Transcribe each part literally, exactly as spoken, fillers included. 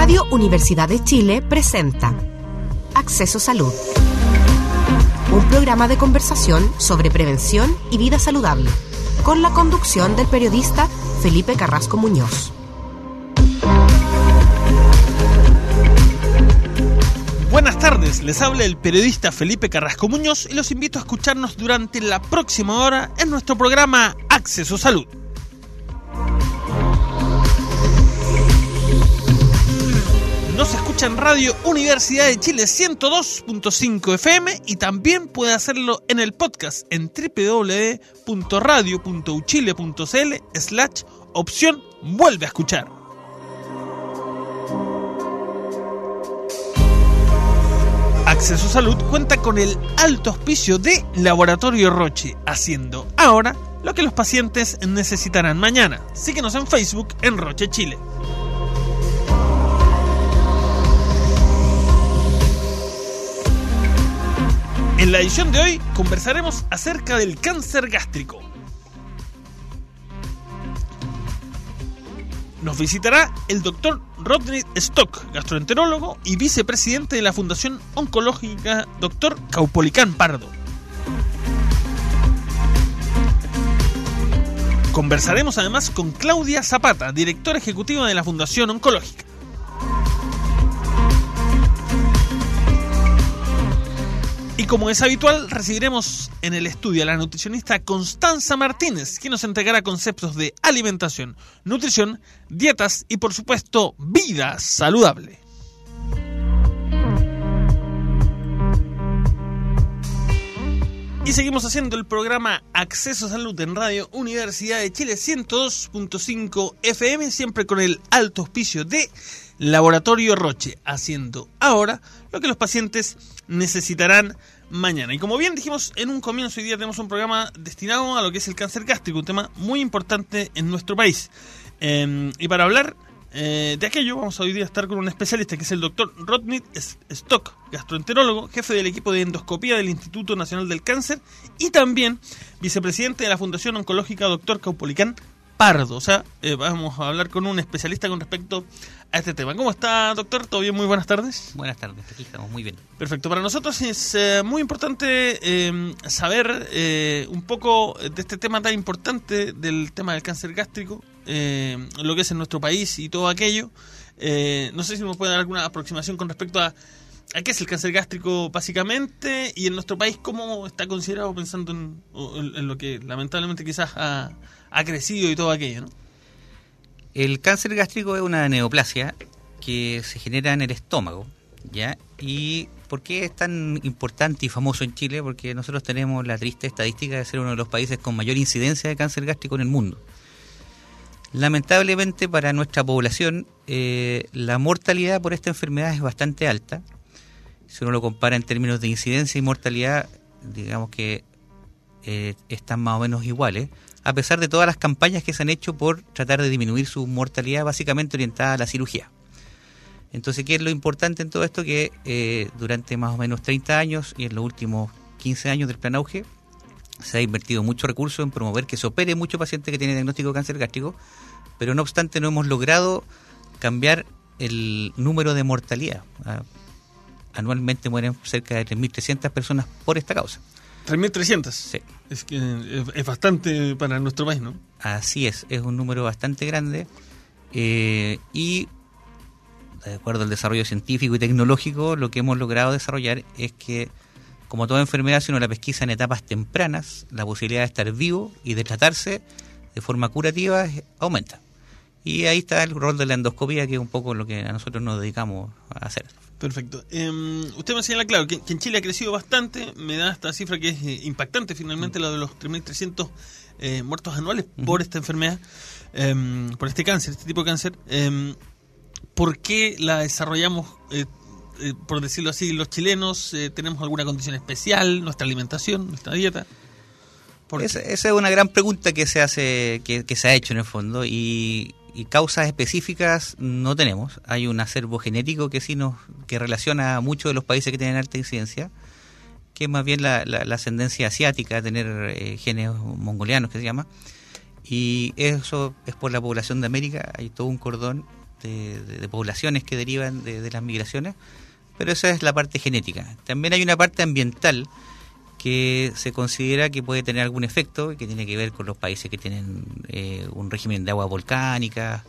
Radio Universidad de Chile presenta Acceso Salud, un programa de conversación sobre prevención y vida saludable, con la conducción del periodista Felipe Carrasco Muñoz. Buenas tardes, les habla el periodista Felipe Carrasco Muñoz y los invito a escucharnos durante la próxima hora en nuestro programa Acceso Salud. Nos escucha en Radio Universidad de Chile ciento dos punto cinco F M y también puede hacerlo en el podcast en doble u doble u doble u punto radio punto uchile punto c l slash opción vuelve a escuchar. Acceso Salud cuenta con el alto auspicio de Laboratorio Roche, haciendo ahora lo que los pacientes necesitarán mañana. Síguenos en Facebook en Roche Chile. En la edición de hoy conversaremos acerca del cáncer gástrico. Nos visitará el doctor Rodney Stock, gastroenterólogo y vicepresidente de la Fundación Oncológica doctor Caupolicán Pardo. Conversaremos además con Claudia Zapata, directora ejecutiva de la Fundación Oncológica. Y como es habitual, recibiremos en el estudio a la nutricionista Constanza Martínez, quien nos entregará conceptos de alimentación, nutrición, dietas y, por supuesto, vida saludable. Y seguimos haciendo el programa Acceso a Salud en Radio Universidad de Chile ciento dos punto cinco F M, siempre con el alto auspicio de Laboratorio Roche, haciendo ahora lo que los pacientes necesitarán mañana. Y como bien dijimos en un comienzo, hoy día tenemos un programa destinado a lo que es el cáncer gástrico, un tema muy importante en nuestro país. Eh, y para hablar eh, de aquello, vamos a hoy día a estar con un especialista que es el doctor Rodney Stock, gastroenterólogo, jefe del equipo de endoscopía del Instituto Nacional del Cáncer y también vicepresidente de la Fundación Oncológica doctor Caupolicán Pardo. O sea, eh, vamos a hablar con un especialista con respecto a este tema. ¿Cómo está, doctor? ¿Todo bien? Muy buenas tardes. Buenas tardes, aquí estamos muy bien. Perfecto. Para nosotros es eh, muy importante eh, saber eh, un poco de este tema tan importante del tema del cáncer gástrico, eh, lo que es en nuestro país y todo aquello. Eh, no sé si nos puede dar alguna aproximación con respecto a, a qué es el cáncer gástrico básicamente y en nuestro país cómo está considerado pensando en, en, en lo que lamentablemente quizás ha, ha crecido y todo aquello, ¿no? El cáncer gástrico es una neoplasia que se genera en el estómago, ¿ya? ¿Y por qué es tan importante y famoso en Chile? Porque nosotros tenemos la triste estadística de ser uno de los países con mayor incidencia de cáncer gástrico en el mundo. Lamentablemente para nuestra población, eh, la mortalidad por esta enfermedad es bastante alta. Si uno lo compara en términos de incidencia y mortalidad, digamos que eh, están más o menos iguales, a pesar de todas las campañas que se han hecho por tratar de disminuir su mortalidad, básicamente orientada a la cirugía. Entonces, ¿qué es lo importante en todo esto? Que eh, durante más o menos treinta años y en los últimos quince años del Plan Auge, se ha invertido mucho recurso en promover que se opere mucho paciente que tiene diagnóstico de cáncer gástrico, pero no obstante no hemos logrado cambiar el número de mortalidad. Ah, anualmente mueren cerca de tres mil trescientas personas por esta causa. tres mil trescientas. Sí. Es que es bastante para nuestro país, ¿no? Así es, es un número bastante grande eh, y de acuerdo al desarrollo científico y tecnológico, lo que hemos logrado desarrollar es que, como toda enfermedad, si uno la pesquisa en etapas tempranas, la posibilidad de estar vivo y de tratarse de forma curativa aumenta. Y ahí está el rol de la endoscopía, que es un poco lo que a nosotros nos dedicamos a hacer. Perfecto. Eh, usted me señala, claro, que, que en Chile ha crecido bastante. Me da esta cifra que es eh, impactante, finalmente, mm. lo de los tres mil trescientos eh, muertos anuales mm. por esta enfermedad, eh, por este cáncer, este tipo de cáncer. Eh, ¿Por qué la desarrollamos, eh, eh, por decirlo así, los chilenos? Eh, ¿Tenemos alguna condición especial? ¿Nuestra alimentación? ¿Nuestra dieta? Esa, esa es una gran pregunta que se hace, que, que se ha hecho en el fondo, y, y causas específicas no tenemos. Hay un acervo genético que sí nos que relaciona a muchos de los países que tienen alta incidencia, que es más bien la, la, la ascendencia asiática, tener eh, genes mongolianos que se llama, y eso es por la población de América. Hay todo un cordón de, de, de poblaciones que derivan de, de las migraciones, pero esa es la parte genética. También hay una parte ambiental que se considera que puede tener algún efecto, que tiene que ver con los países que tienen eh, un régimen de agua volcánica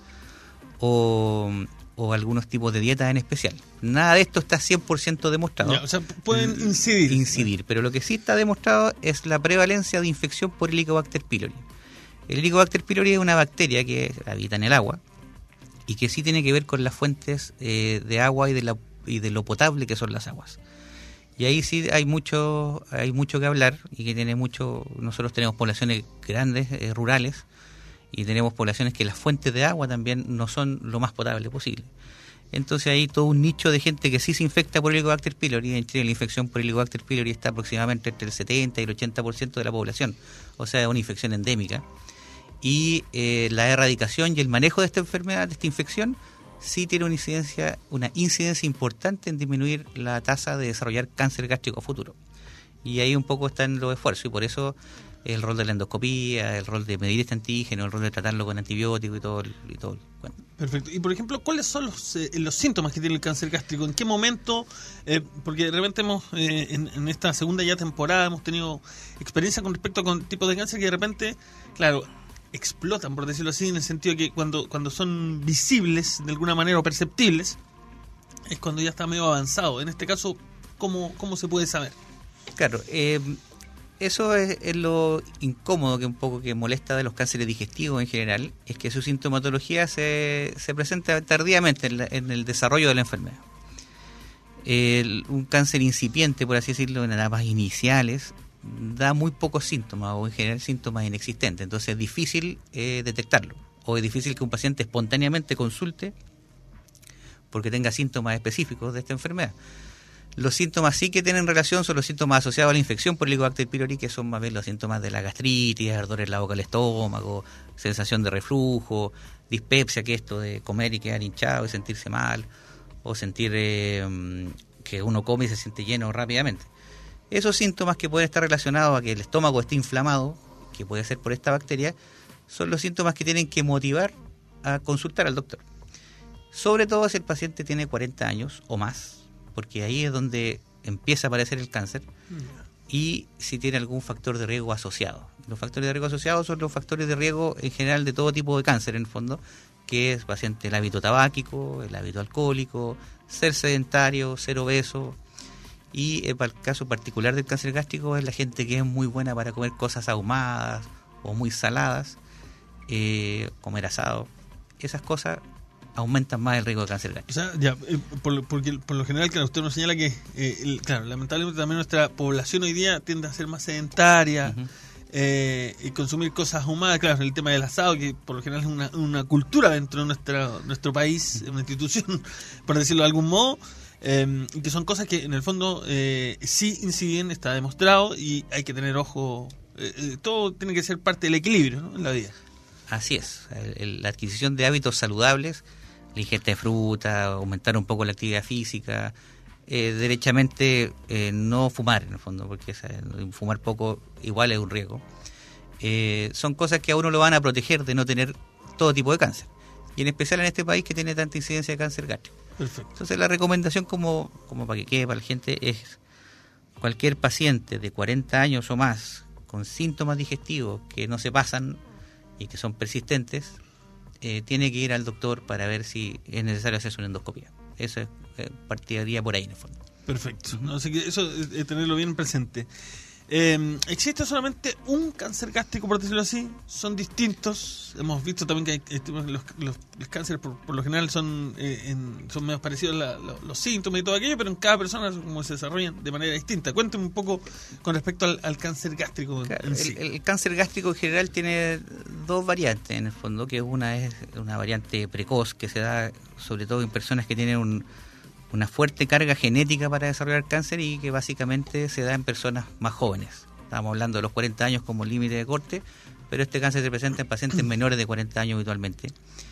o, o algunos tipos de dietas en especial. Nada de esto está cien por ciento demostrado. Ya, o sea, pueden incidir. Incidir, pero lo que sí está demostrado es la prevalencia de infección por Helicobacter pylori. El Helicobacter pylori es una bacteria que habita en el agua y que sí tiene que ver con las fuentes eh, de agua y de, la, y de lo potable que son las aguas. Y ahí sí hay mucho hay mucho que hablar y que tiene mucho. Nosotros tenemos poblaciones grandes, eh, rurales, y tenemos poblaciones que las fuentes de agua también no son lo más potable posible. Entonces hay todo un nicho de gente que sí se infecta por Helicobacter pylori. En Chile la infección por Helicobacter pylori está aproximadamente entre el setenta y el ochenta por ciento de la población, o sea, es una infección endémica. Y eh, la erradicación y el manejo de esta enfermedad, de esta infección, sí tiene una incidencia, una incidencia importante en disminuir la tasa de desarrollar cáncer gástrico futuro. Y ahí un poco están los esfuerzos, y por eso el rol de la endoscopía, el rol de medir este antígeno, el rol de tratarlo con antibióticos y todo. Y todo bueno. Perfecto. Y por ejemplo, ¿cuáles son los, eh, los síntomas que tiene el cáncer gástrico? ¿En qué momento? Eh, porque de repente hemos, eh, en, en esta segunda ya temporada, hemos tenido experiencia con respecto a con tipos de cáncer que de repente, claro, explotan, por decirlo así, en el sentido de que cuando, cuando son visibles de alguna manera o perceptibles, es cuando ya está medio avanzado. En este caso, ¿cómo, cómo se puede saber? Claro, eh, eso es, es lo incómodo que un poco que molesta de los cánceres digestivos en general, es que su sintomatología se, se presenta tardíamente en, la, en el desarrollo de la enfermedad. El, un cáncer incipiente, por así decirlo, en etapas iniciales, da muy pocos síntomas o en general síntomas inexistentes, entonces es difícil eh, detectarlo, o es difícil que un paciente espontáneamente consulte porque tenga síntomas específicos de esta enfermedad. Los síntomas sí que tienen relación son los síntomas asociados a la infección por Helicobacter pylori, que son más bien los síntomas de la gastritis, ardor en la boca del estómago, sensación de reflujo, dispepsia, que es esto de comer y quedar hinchado y sentirse mal, o sentir eh, que uno come y se siente lleno rápidamente. Esos síntomas que pueden estar relacionados a que el estómago esté inflamado, que puede ser por esta bacteria, son los síntomas que tienen que motivar a consultar al doctor. Sobre todo si el paciente tiene cuarenta años o más, porque ahí es donde empieza a aparecer el cáncer, y si tiene algún factor de riesgo asociado. Los factores de riesgo asociados son los factores de riesgo en general de todo tipo de cáncer, en el fondo, que es paciente el hábito tabáquico, el hábito alcohólico, ser sedentario, ser obeso. Y para el caso particular del cáncer gástrico es la gente que es muy buena para comer cosas ahumadas o muy saladas, eh, comer asado. Esas cosas aumentan más el riesgo de cáncer gástrico. O sea, ya, eh, por, porque por lo general, claro, usted nos señala que, eh, el, claro, lamentablemente también nuestra población hoy día tiende a ser más sedentaria, uh-huh. eh, y consumir cosas ahumadas, claro, el tema del asado, que por lo general es una, una cultura dentro de nuestra, nuestro país, una institución, por decirlo de algún modo. Eh, que son cosas que en el fondo eh, sí inciden, está demostrado, y hay que tener ojo, eh, eh, todo tiene que ser parte del equilibrio, ¿no?, en la vida. Así es, el, el, la adquisición de hábitos saludables, la ingesta de fruta, aumentar un poco la actividad física, eh, derechamente eh, no fumar en el fondo, porque ¿sabes? Fumar poco igual es un riesgo, eh, son cosas que a uno lo van a proteger de no tener todo tipo de cáncer, y en especial en este país que tiene tanta incidencia de cáncer gástrico. Perfecto. Entonces la recomendación, como, como para que quede para la gente, es cualquier paciente de cuarenta años o más con síntomas digestivos que no se pasan y que son persistentes, eh, tiene que ir al doctor para ver si es necesario hacerse una endoscopia. Eso es, eh, partiría por ahí en el fondo. Perfecto. Uh-huh. Así que eso es, es tenerlo bien presente. Eh, ¿Existe solamente un cáncer gástrico, por decirlo así? ¿Son distintos? Hemos visto también que hay, los, los, los cánceres por, por lo general son eh, en, son medio parecidos la, la, los síntomas y todo aquello, pero en cada persona como se desarrollan de manera distinta. Cuénteme un poco con respecto al, al cáncer gástrico. Claro, en el, sí. el cáncer gástrico en general tiene dos variantes en el fondo, que una es una variante precoz que se da sobre todo en personas que tienen un una fuerte carga genética para desarrollar cáncer, y que básicamente se da en personas más jóvenes. Estamos hablando de los cuarenta años como límite de corte, pero este cáncer se presenta en pacientes menores de cuarenta años habitualmente.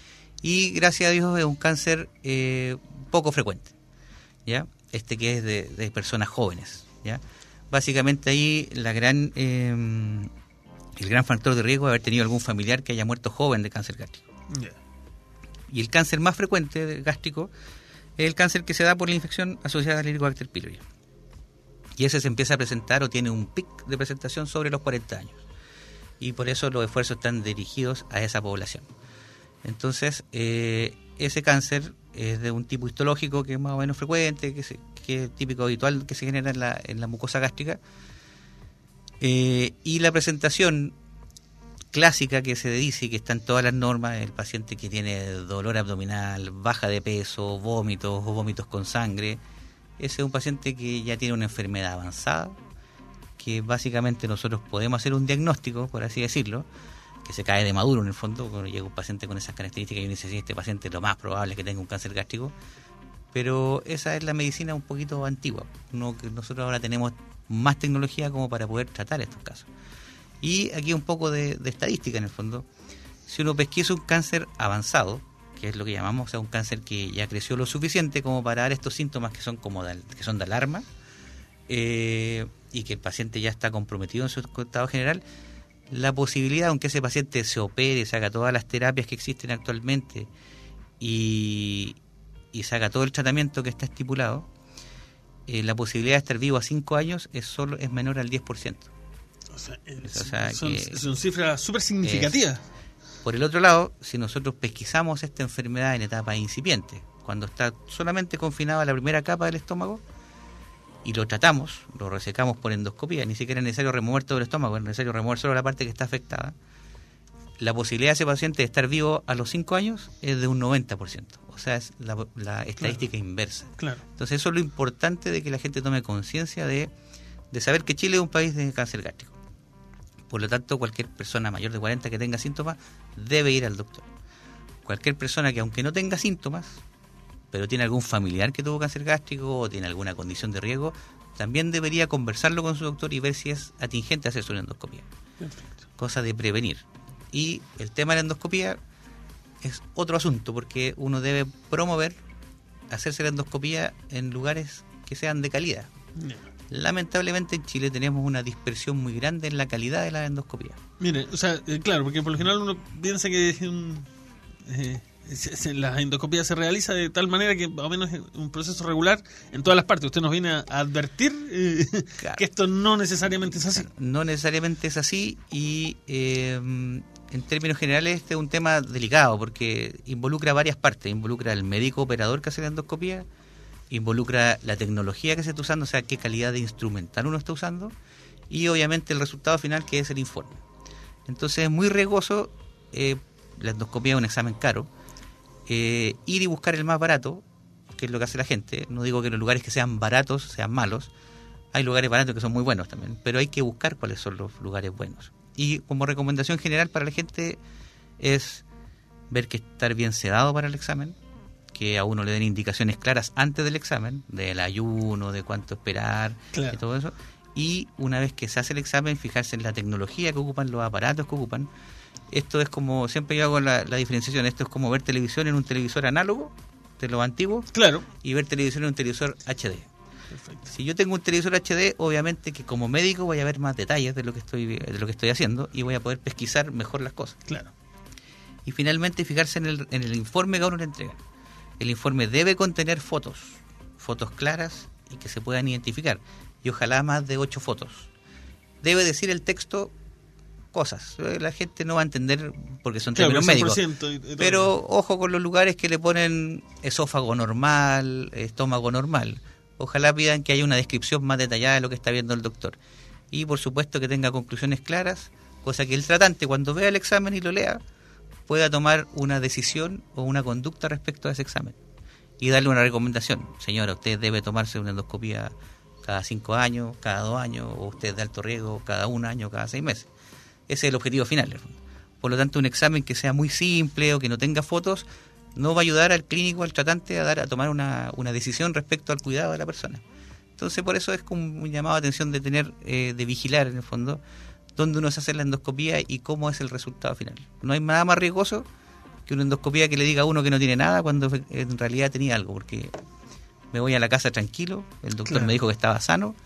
Y gracias a Dios es un cáncer eh, poco frecuente, ¿ya? Este que es de, de personas jóvenes, ¿ya? Básicamente ahí la gran eh, el gran factor de riesgo es haber tenido algún familiar que haya muerto joven de cáncer gástrico. Yeah. Y el cáncer más frecuente gástrico es el cáncer que se da por la infección asociada al Helicobacter pylori. Y ese se empieza a presentar o tiene un pic de presentación sobre los cuarenta años. Y por eso los esfuerzos están dirigidos a esa población. Entonces, eh, ese cáncer es de un tipo histológico que es más o menos frecuente, que, se, que es típico habitual que se genera en la, en la mucosa gástrica. Eh, y la presentación clásica que se dice, que está en todas las normas, el paciente que tiene dolor abdominal, baja de peso, vómitos o vómitos con sangre, ese es un paciente que ya tiene una enfermedad avanzada, que básicamente nosotros podemos hacer un diagnóstico, por así decirlo, que se cae de maduro en el fondo, cuando llega un paciente con esas características y uno dice, sí, este paciente lo más probable es que tenga un cáncer gástrico, pero esa es la medicina un poquito antigua, no, que nosotros ahora tenemos más tecnología como para poder tratar estos casos. Y aquí un poco de, de estadística en el fondo. Si uno pesquisa un cáncer avanzado, que es lo que llamamos, o sea, un cáncer que ya creció lo suficiente como para dar estos síntomas que son como de, que son de alarma, eh, y que el paciente ya está comprometido en su estado general, la posibilidad, aunque ese paciente se opere, se haga todas las terapias que existen actualmente y, y se haga todo el tratamiento que está estipulado, eh, la posibilidad de estar vivo a cinco años es solo es menor al diez por ciento. O sea, es, o sea, son, que, son cifras súper significativas. Por el otro lado, si nosotros pesquisamos esta enfermedad en etapa incipiente, cuando está solamente confinada a la primera capa del estómago, y lo tratamos, lo resecamos por endoscopía, ni siquiera es necesario remover todo el estómago, es necesario remover solo la parte que está afectada, la posibilidad de ese paciente de estar vivo a los cinco años es de un noventa por ciento. O sea, es la, la estadística claro. inversa. Claro. Entonces eso es lo importante de que la gente tome conciencia de, de saber que Chile es un país de cáncer gástrico. Por lo tanto, cualquier persona mayor de cuarenta que tenga síntomas debe ir al doctor. Cualquier persona que aunque no tenga síntomas, pero tiene algún familiar que tuvo cáncer gástrico o tiene alguna condición de riesgo, también debería conversarlo con su doctor y ver si es atingente hacerse una endoscopía. Perfecto. Cosa de prevenir. Y el tema de la endoscopía es otro asunto, porque uno debe promover hacerse la endoscopía en lugares que sean de calidad. No. Lamentablemente en Chile tenemos una dispersión muy grande en la calidad de la endoscopía. Mire, o sea, eh, claro, porque por lo general uno piensa que es un, eh, se, se, la endoscopía se realiza de tal manera que más o menos es un proceso regular en todas las partes. Usted nos viene a, a advertir eh, claro. que esto no necesariamente es así. Claro, no necesariamente es así y eh, en términos generales este es un tema delicado porque involucra varias partes. Involucra al médico operador que hace la endoscopía, involucra la tecnología que se está usando, o sea, qué calidad de instrumental uno está usando, y obviamente el resultado final, que es el informe. Entonces es muy riesgoso, eh, la endoscopía es un examen caro, eh, ir y buscar el más barato, que es lo que hace la gente. No digo que los lugares que sean baratos sean malos, hay lugares baratos que son muy buenos también, pero hay que buscar cuáles son los lugares buenos. Y como recomendación general para la gente es ver que estar bien sedado para el examen, que a uno le den indicaciones claras antes del examen, del ayuno, de cuánto esperar, claro. y todo eso. Y una vez que se hace el examen, fijarse en la tecnología que ocupan, los aparatos que ocupan. Esto es como, siempre yo hago la, la diferenciación, esto es como ver televisión en un televisor análogo, de los antiguos, claro. y ver televisión en un televisor H D. Perfecto. Si yo tengo un televisor H D, obviamente que como médico voy a ver más detalles de lo que estoy, de lo que estoy haciendo y voy a poder pesquisar mejor las cosas. Claro. Y finalmente fijarse en el, en el informe que a uno le entrega. El informe debe contener fotos, fotos claras y que se puedan identificar, y ojalá más de ocho fotos. Debe decir el texto cosas, la gente no va a entender porque son claro, términos médicos, y, y pero ojo con los lugares que le ponen esófago normal, estómago normal. Ojalá pidan que haya una descripción más detallada de lo que está viendo el doctor. Y por supuesto que tenga conclusiones claras, cosa que el tratante cuando vea el examen y lo lea, pueda tomar una decisión o una conducta respecto a ese examen y darle una recomendación. Señora, usted debe tomarse una endoscopía cada cinco años, cada dos años, o usted es de alto riesgo cada un año, cada seis meses. Ese es el objetivo final. Por lo tanto, un examen que sea muy simple o que no tenga fotos no va a ayudar al clínico, al tratante, a dar a tomar una, una decisión respecto al cuidado de la persona. Entonces, por eso es como un llamado a atención de tener, eh, de vigilar en el fondo dónde uno se hace la endoscopía y cómo es el resultado final. No hay nada más riesgoso que una endoscopía que le diga a uno que no tiene nada cuando en realidad tenía algo, porque me voy a la casa tranquilo, el doctor claro. me dijo que estaba sano,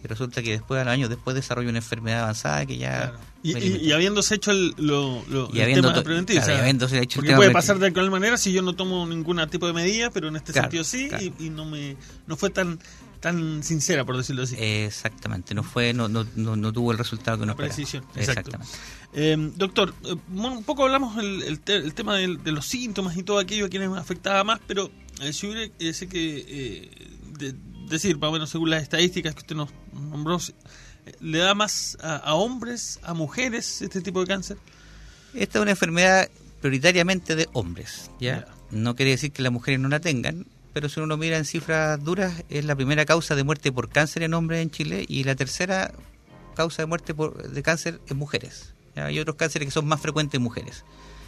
Y resulta que después, al año después, desarrolla una enfermedad avanzada que ya... Claro. Y, y, y habiéndose hecho el, lo, lo, y el habiendo tema to- preventivo. claro, O sea, y habiéndose hecho el porque tema puede preventivo. pasar de cualquier manera si yo no tomo ningún tipo de medida, pero en este Claro, sentido sí, claro. y, y no me no fue tan tan sincera, por decirlo así. Exactamente, no fue no no, no, no tuvo el resultado que uno La precisión, esperaba. exacto. Exactamente. Eh, doctor, eh, bueno, un poco hablamos el, el, te, el tema del, de los síntomas y todo aquello a quienes me afectaba más, pero eh, si hubiera, eh, sé que eh, de, decir, más o menos según las estadísticas que usted nos nombró, ¿le da más a, a hombres, a mujeres este tipo de cáncer? Esta es una enfermedad prioritariamente de hombres, ¿ya? Ya. No quiere decir que las mujeres no la tengan, pero si uno lo mira en cifras duras, es la primera causa de muerte por cáncer en hombres en Chile y la tercera causa de muerte por, de cáncer en mujeres. ¿Ya? Hay otros cánceres que son más frecuentes en mujeres.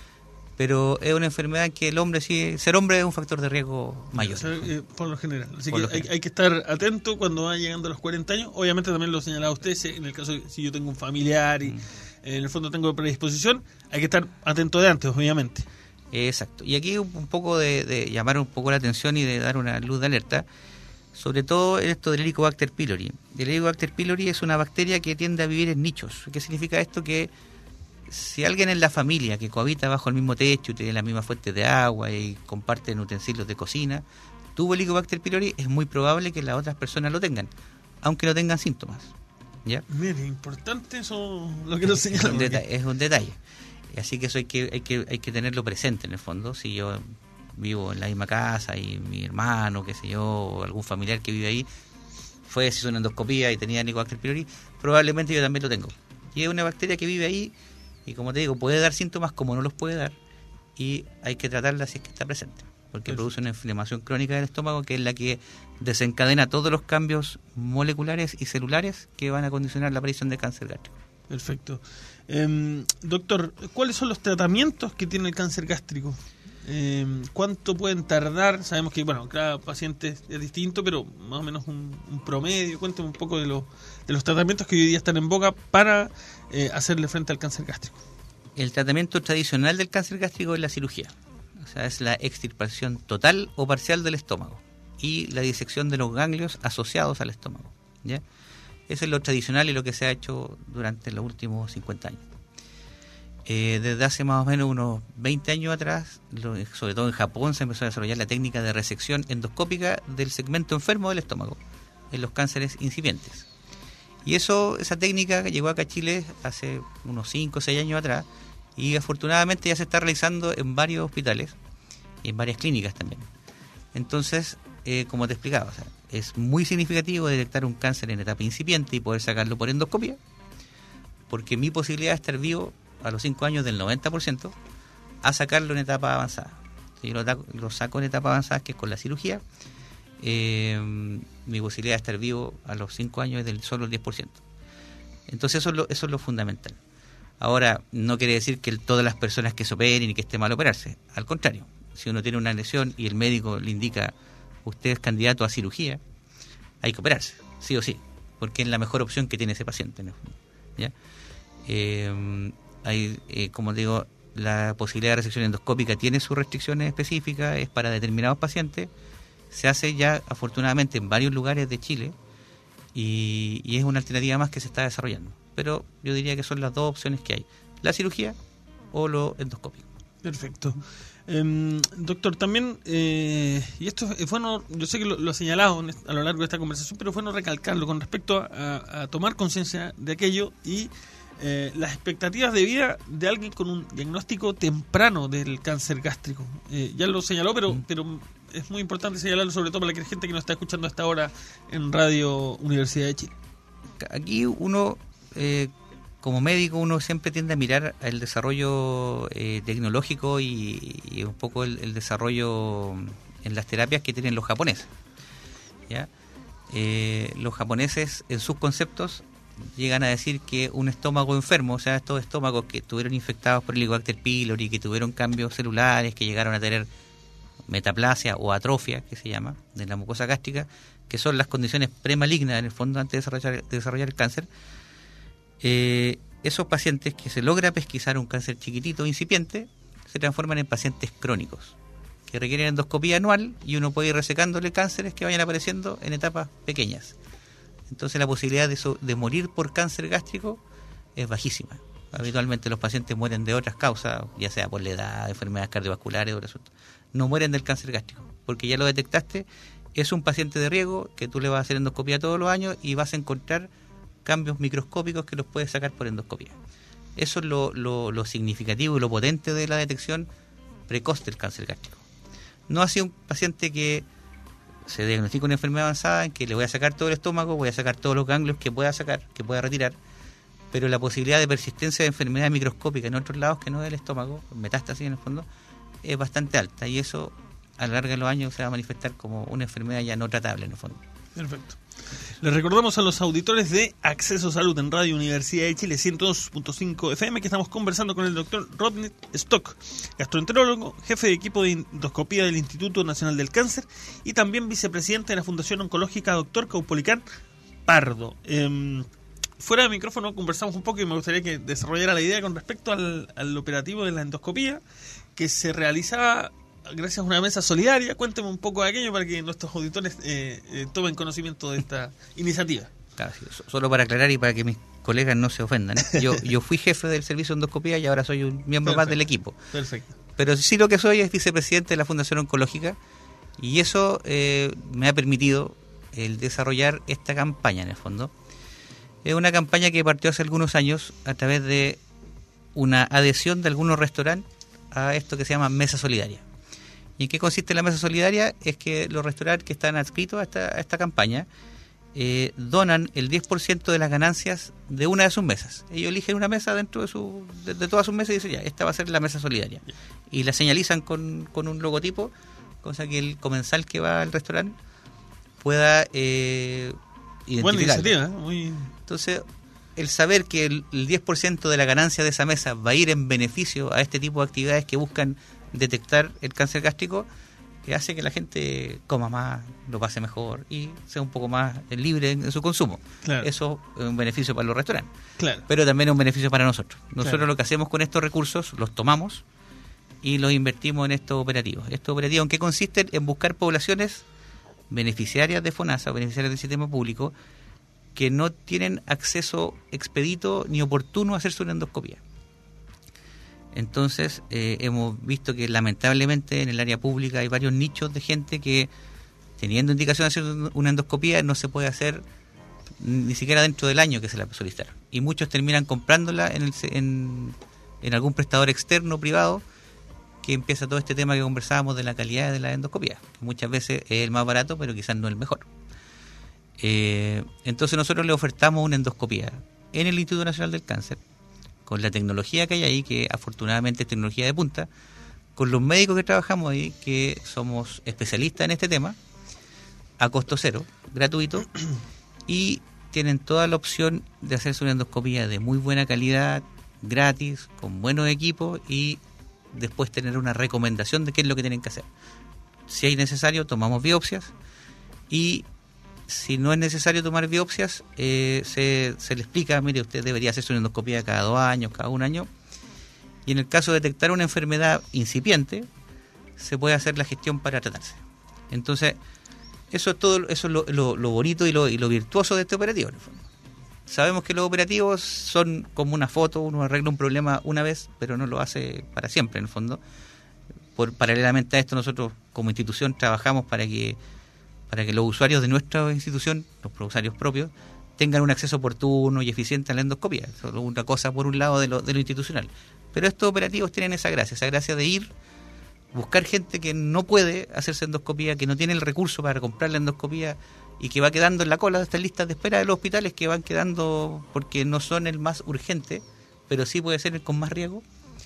Pero es una enfermedad que el hombre, sí, ser hombre es un factor de riesgo mayor. O sea, eh, por lo general. Así Por que lo hay, general. hay que estar atento cuando va llegando a los cuarenta años. Obviamente también lo señalaba usted, si- en el caso de si yo tengo un familiar y Mm. eh, en el fondo tengo predisposición, hay que estar atento de antes, obviamente. Exacto. Y aquí un, un poco de, de llamar un poco la atención y de dar una luz de alerta, sobre todo en esto del Helicobacter pylori. El Helicobacter pylori es una bacteria que tiende a vivir en nichos. ¿Qué significa esto? Que si alguien en la familia que cohabita bajo el mismo techo y tiene la misma fuente de agua y comparten utensilios de cocina, tuvo Helicobacter pylori, es muy probable que las otras personas lo tengan, aunque no tengan síntomas. ¿Ya? Mire, importante eso lo que nos Es señala. un, porque- detalle, es un detalle. Así que eso hay que, hay que hay que tenerlo presente en el fondo. Si yo vivo en la misma casa y mi hermano, qué sé yo, o algún familiar que vive ahí, fue, se hizo una endoscopía y tenía Helicobacter pylori, probablemente yo también lo tengo. Y es una bacteria que vive ahí y, como te digo, puede dar síntomas como no los puede dar y hay que tratarla si es que está presente, porque Perfecto. produce una inflamación crónica del estómago que es la que desencadena todos los cambios moleculares y celulares que van a condicionar la aparición de cáncer gástrico. Perfecto. Eh, doctor, ¿cuáles son los tratamientos que tiene el cáncer gástrico? Eh, ¿Cuánto pueden tardar? Sabemos que, bueno, cada paciente es distinto, pero más o menos un, un promedio. Cuéntame un poco de, lo, de los tratamientos que hoy día están en boga para eh, hacerle frente al cáncer gástrico. El tratamiento tradicional del cáncer gástrico es la cirugía. O sea, es la extirpación total o parcial del estómago y la disección de los ganglios asociados al estómago, ¿ya? Eso es lo tradicional y lo que se ha hecho durante los últimos cincuenta años. Eh, desde hace más o menos unos veinte años atrás, lo, sobre todo en Japón, se empezó a desarrollar la técnica de resección endoscópica del segmento enfermo del estómago en los cánceres incipientes. Y eso, esa técnica llegó acá a Chile hace unos cinco o seis años atrás y afortunadamente ya se está realizando en varios hospitales y en varias clínicas también. Entonces, eh, como te explicaba, o sea, es muy significativo detectar un cáncer en etapa incipiente y poder sacarlo por endoscopia, porque mi posibilidad de estar vivo a los cinco años del noventa por ciento a sacarlo en etapa avanzada. Si yo lo, da- lo saco en etapa avanzada, que es con la cirugía, eh, mi posibilidad de estar vivo a los cinco años es del solo el diez por ciento. Entonces eso es lo, eso es lo fundamental. Ahora, no quiere decir que el- todas las personas que se operen y que esté mal operarse. Al contrario, si uno tiene una lesión y el médico le indica usted es candidato a cirugía, hay que operarse, sí o sí, porque es la mejor opción que tiene ese paciente, ¿no? ¿Ya? Eh, hay, eh, como digo, la posibilidad de resección endoscópica tiene sus restricciones específicas, es para determinados pacientes, se hace ya afortunadamente en varios lugares de Chile y, y es una alternativa más que se está desarrollando. Pero yo diría que son las dos opciones que hay, la cirugía o lo endoscópico. Perfecto. Eh, doctor, también, eh, y esto es bueno, yo sé que lo, lo ha señalado en est- a lo largo de esta conversación, pero es bueno recalcarlo con respecto a, a- a tomar conciencia de aquello y eh, las expectativas de vida de alguien con un diagnóstico temprano del cáncer gástrico. Eh, ya lo señaló, pero, Mm. pero es muy importante señalarlo, sobre todo para la gente que nos está escuchando hasta ahora en Radio Universidad de Chile. Aquí uno, eh, como médico, uno siempre tiende a mirar el desarrollo eh, tecnológico y, y un poco el, el desarrollo en las terapias que tienen los japoneses, ¿ya? Eh, los japoneses, en sus conceptos, llegan a decir que un estómago enfermo, o sea, estos estómagos que estuvieron infectados por el Helicobacter pylori, que tuvieron cambios celulares, que llegaron a tener metaplasia o atrofia, que se llama, de la mucosa gástrica, que son las condiciones premalignas en el fondo antes de desarrollar, de desarrollar el cáncer. Eh, esos pacientes que se logra pesquisar un cáncer chiquitito, incipiente, se transforman en pacientes crónicos, que requieren endoscopía anual y uno puede ir resecándole cánceres que vayan apareciendo en etapas pequeñas. Entonces la posibilidad de, so, de morir por cáncer gástrico es bajísima. Habitualmente los pacientes mueren de otras causas, ya sea por la edad, enfermedades cardiovasculares o resultados. No mueren del cáncer gástrico, porque ya lo detectaste, es un paciente de riesgo que tú le vas a hacer endoscopía todos los años y vas a encontrar cambios microscópicos que los puedes sacar por endoscopía. Eso es lo, lo, lo significativo y lo potente de la detección precoz del cáncer gástrico. No así un paciente que se diagnostica una enfermedad avanzada en que le voy a sacar todo el estómago, voy a sacar todos los ganglios que pueda sacar, que pueda retirar, pero la posibilidad de persistencia de enfermedades microscópicas en otros lados que no es el estómago, metástasis en el fondo, es bastante alta, y eso a lo largo de los años se va a manifestar como una enfermedad ya no tratable en el fondo. Perfecto. Les recordamos a los auditores de Acceso Salud en Radio Universidad de Chile ciento dos punto cinco F M que estamos conversando con el doctor Rodney Stock, gastroenterólogo, jefe de equipo de endoscopía del Instituto Nacional del Cáncer y también vicepresidente de la Fundación Oncológica doctor Caupolicán Pardo. Eh, fuera de micrófono conversamos un poco y me gustaría que desarrollara la idea con respecto al, al operativo de la endoscopía que se realizaba gracias a una mesa solidaria. Cuénteme un poco de aquello para que nuestros auditores eh, eh, tomen conocimiento de esta iniciativa. Claro, sí, solo para aclarar y para que mis colegas no se ofendan, ¿eh? Yo, yo fui jefe del servicio de endoscopía y ahora soy un miembro Perfecto. Más del equipo. Perfecto. Pero sí lo que soy es vicepresidente de la Fundación Oncológica y eso eh, me ha permitido el desarrollar esta campaña en el fondo. Es una campaña que partió hace algunos años a través de una adhesión de algunos restaurantes a esto que se llama Mesa Solidaria. ¿Y en qué consiste la Mesa Solidaria? Es que los restaurantes que están adscritos a esta, a esta campaña eh, donan el diez por ciento de las ganancias de una de sus mesas. Ellos eligen una mesa dentro de, su, de, de todas sus mesas y dicen, ya, esta va a ser la Mesa Solidaria. Y la señalizan con, con un logotipo, cosa que el comensal que va al restaurante pueda eh, identificarlo. Buena iniciativa, ¿eh? Muy... Entonces, el saber que el, el diez por ciento de la ganancia de esa mesa va a ir en beneficio a este tipo de actividades que buscan detectar el cáncer gástrico, que hace que la gente coma más, lo pase mejor y sea un poco más libre en, en su consumo. Claro. Eso es un beneficio para los restaurantes, claro. Pero también es un beneficio para nosotros. Nosotros claro. Lo que hacemos con estos recursos, los tomamos y los invertimos en estos operativos. Estos operativos, ¿en qué consisten? En buscar poblaciones beneficiarias de FONASA, beneficiarias del sistema público, que no tienen acceso expedito ni oportuno a hacerse una endoscopía. Entonces, eh, hemos visto que lamentablemente en el área pública hay varios nichos de gente que, teniendo indicación de hacer una endoscopía, no se puede hacer ni siquiera dentro del año que se la solicitaron. Y muchos terminan comprándola en, el, en, en algún prestador externo, privado, que empieza todo este tema que conversábamos de la calidad de la endoscopía, que muchas veces es el más barato, pero quizás no el mejor. Eh, entonces nosotros le ofertamos una endoscopía en el Instituto Nacional del Cáncer, con la tecnología que hay ahí, que afortunadamente es tecnología de punta, con los médicos que trabajamos ahí, que somos especialistas en este tema, a costo cero, gratuito, y tienen toda la opción de hacerse una endoscopía de muy buena calidad, gratis, con buenos equipos, y después tener una recomendación de qué es lo que tienen que hacer. Si es necesario, tomamos biopsias, y si no es necesario tomar biopsias, eh, se, se le explica, mire, usted debería hacerse una endoscopía cada dos años, cada un año, y en el caso de detectar una enfermedad incipiente, se puede hacer la gestión para tratarse. Entonces, eso es todo, eso es lo, lo, lo bonito y lo, y lo virtuoso de este operativo, en el fondo. Sabemos que los operativos son como una foto, uno arregla un problema una vez, pero no lo hace para siempre, en el fondo. Por, paralelamente a esto, nosotros como institución trabajamos para que para que los usuarios de nuestra institución, los usuarios propios, tengan un acceso oportuno y eficiente a la endoscopía. Eso es una cosa por un lado de lo, de lo institucional. Pero estos operativos tienen esa gracia, esa gracia de ir, buscar gente que no puede hacerse endoscopía, que no tiene el recurso para comprar la endoscopía y que va quedando en la cola de estas listas de espera de los hospitales, que van quedando porque no son el más urgente, pero sí puede ser el con más riesgo.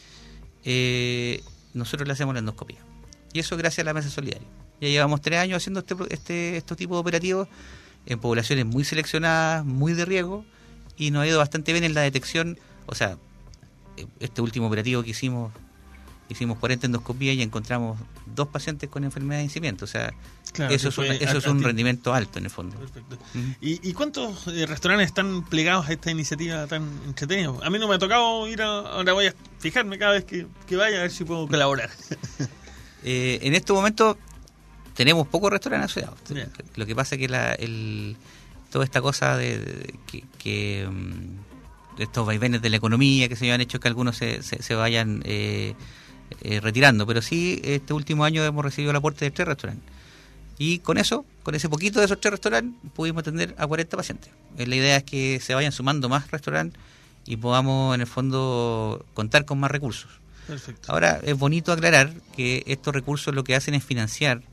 Eh, nosotros le hacemos la endoscopía. Y eso gracias a la Mesa Solidaria. Ya llevamos tres años haciendo este, este, estos tipos de operativos en poblaciones muy seleccionadas, muy de riesgo, y nos ha ido bastante bien en la detección. O sea, este último operativo que hicimos, hicimos cuarenta endoscopías y encontramos dos pacientes con enfermedad incipiente. O sea, claro, eso, es un, eso es un rendimiento alto en el fondo. Perfecto. Uh-huh. ¿Y, ¿Y cuántos eh, restaurantes están plegados a esta iniciativa tan entretenida? A mí no me ha tocado ir a... Ahora voy a fijarme cada vez que, que vaya a ver si puedo colaborar. eh, en este momento... Tenemos pocos restaurantes asociados. Yeah. Lo que pasa es que la, el, toda esta cosa de, de que, que um, estos vaivenes de la economía que se han hecho que algunos se, se, se vayan eh, eh, retirando, pero sí este último año hemos recibido el aporte de tres restaurantes y con eso, con ese poquito de esos tres restaurantes pudimos atender a cuarenta pacientes. Eh, la idea es que se vayan sumando más restaurantes y podamos en el fondo contar con más recursos. Perfecto. Ahora es bonito aclarar que estos recursos lo que hacen es financiar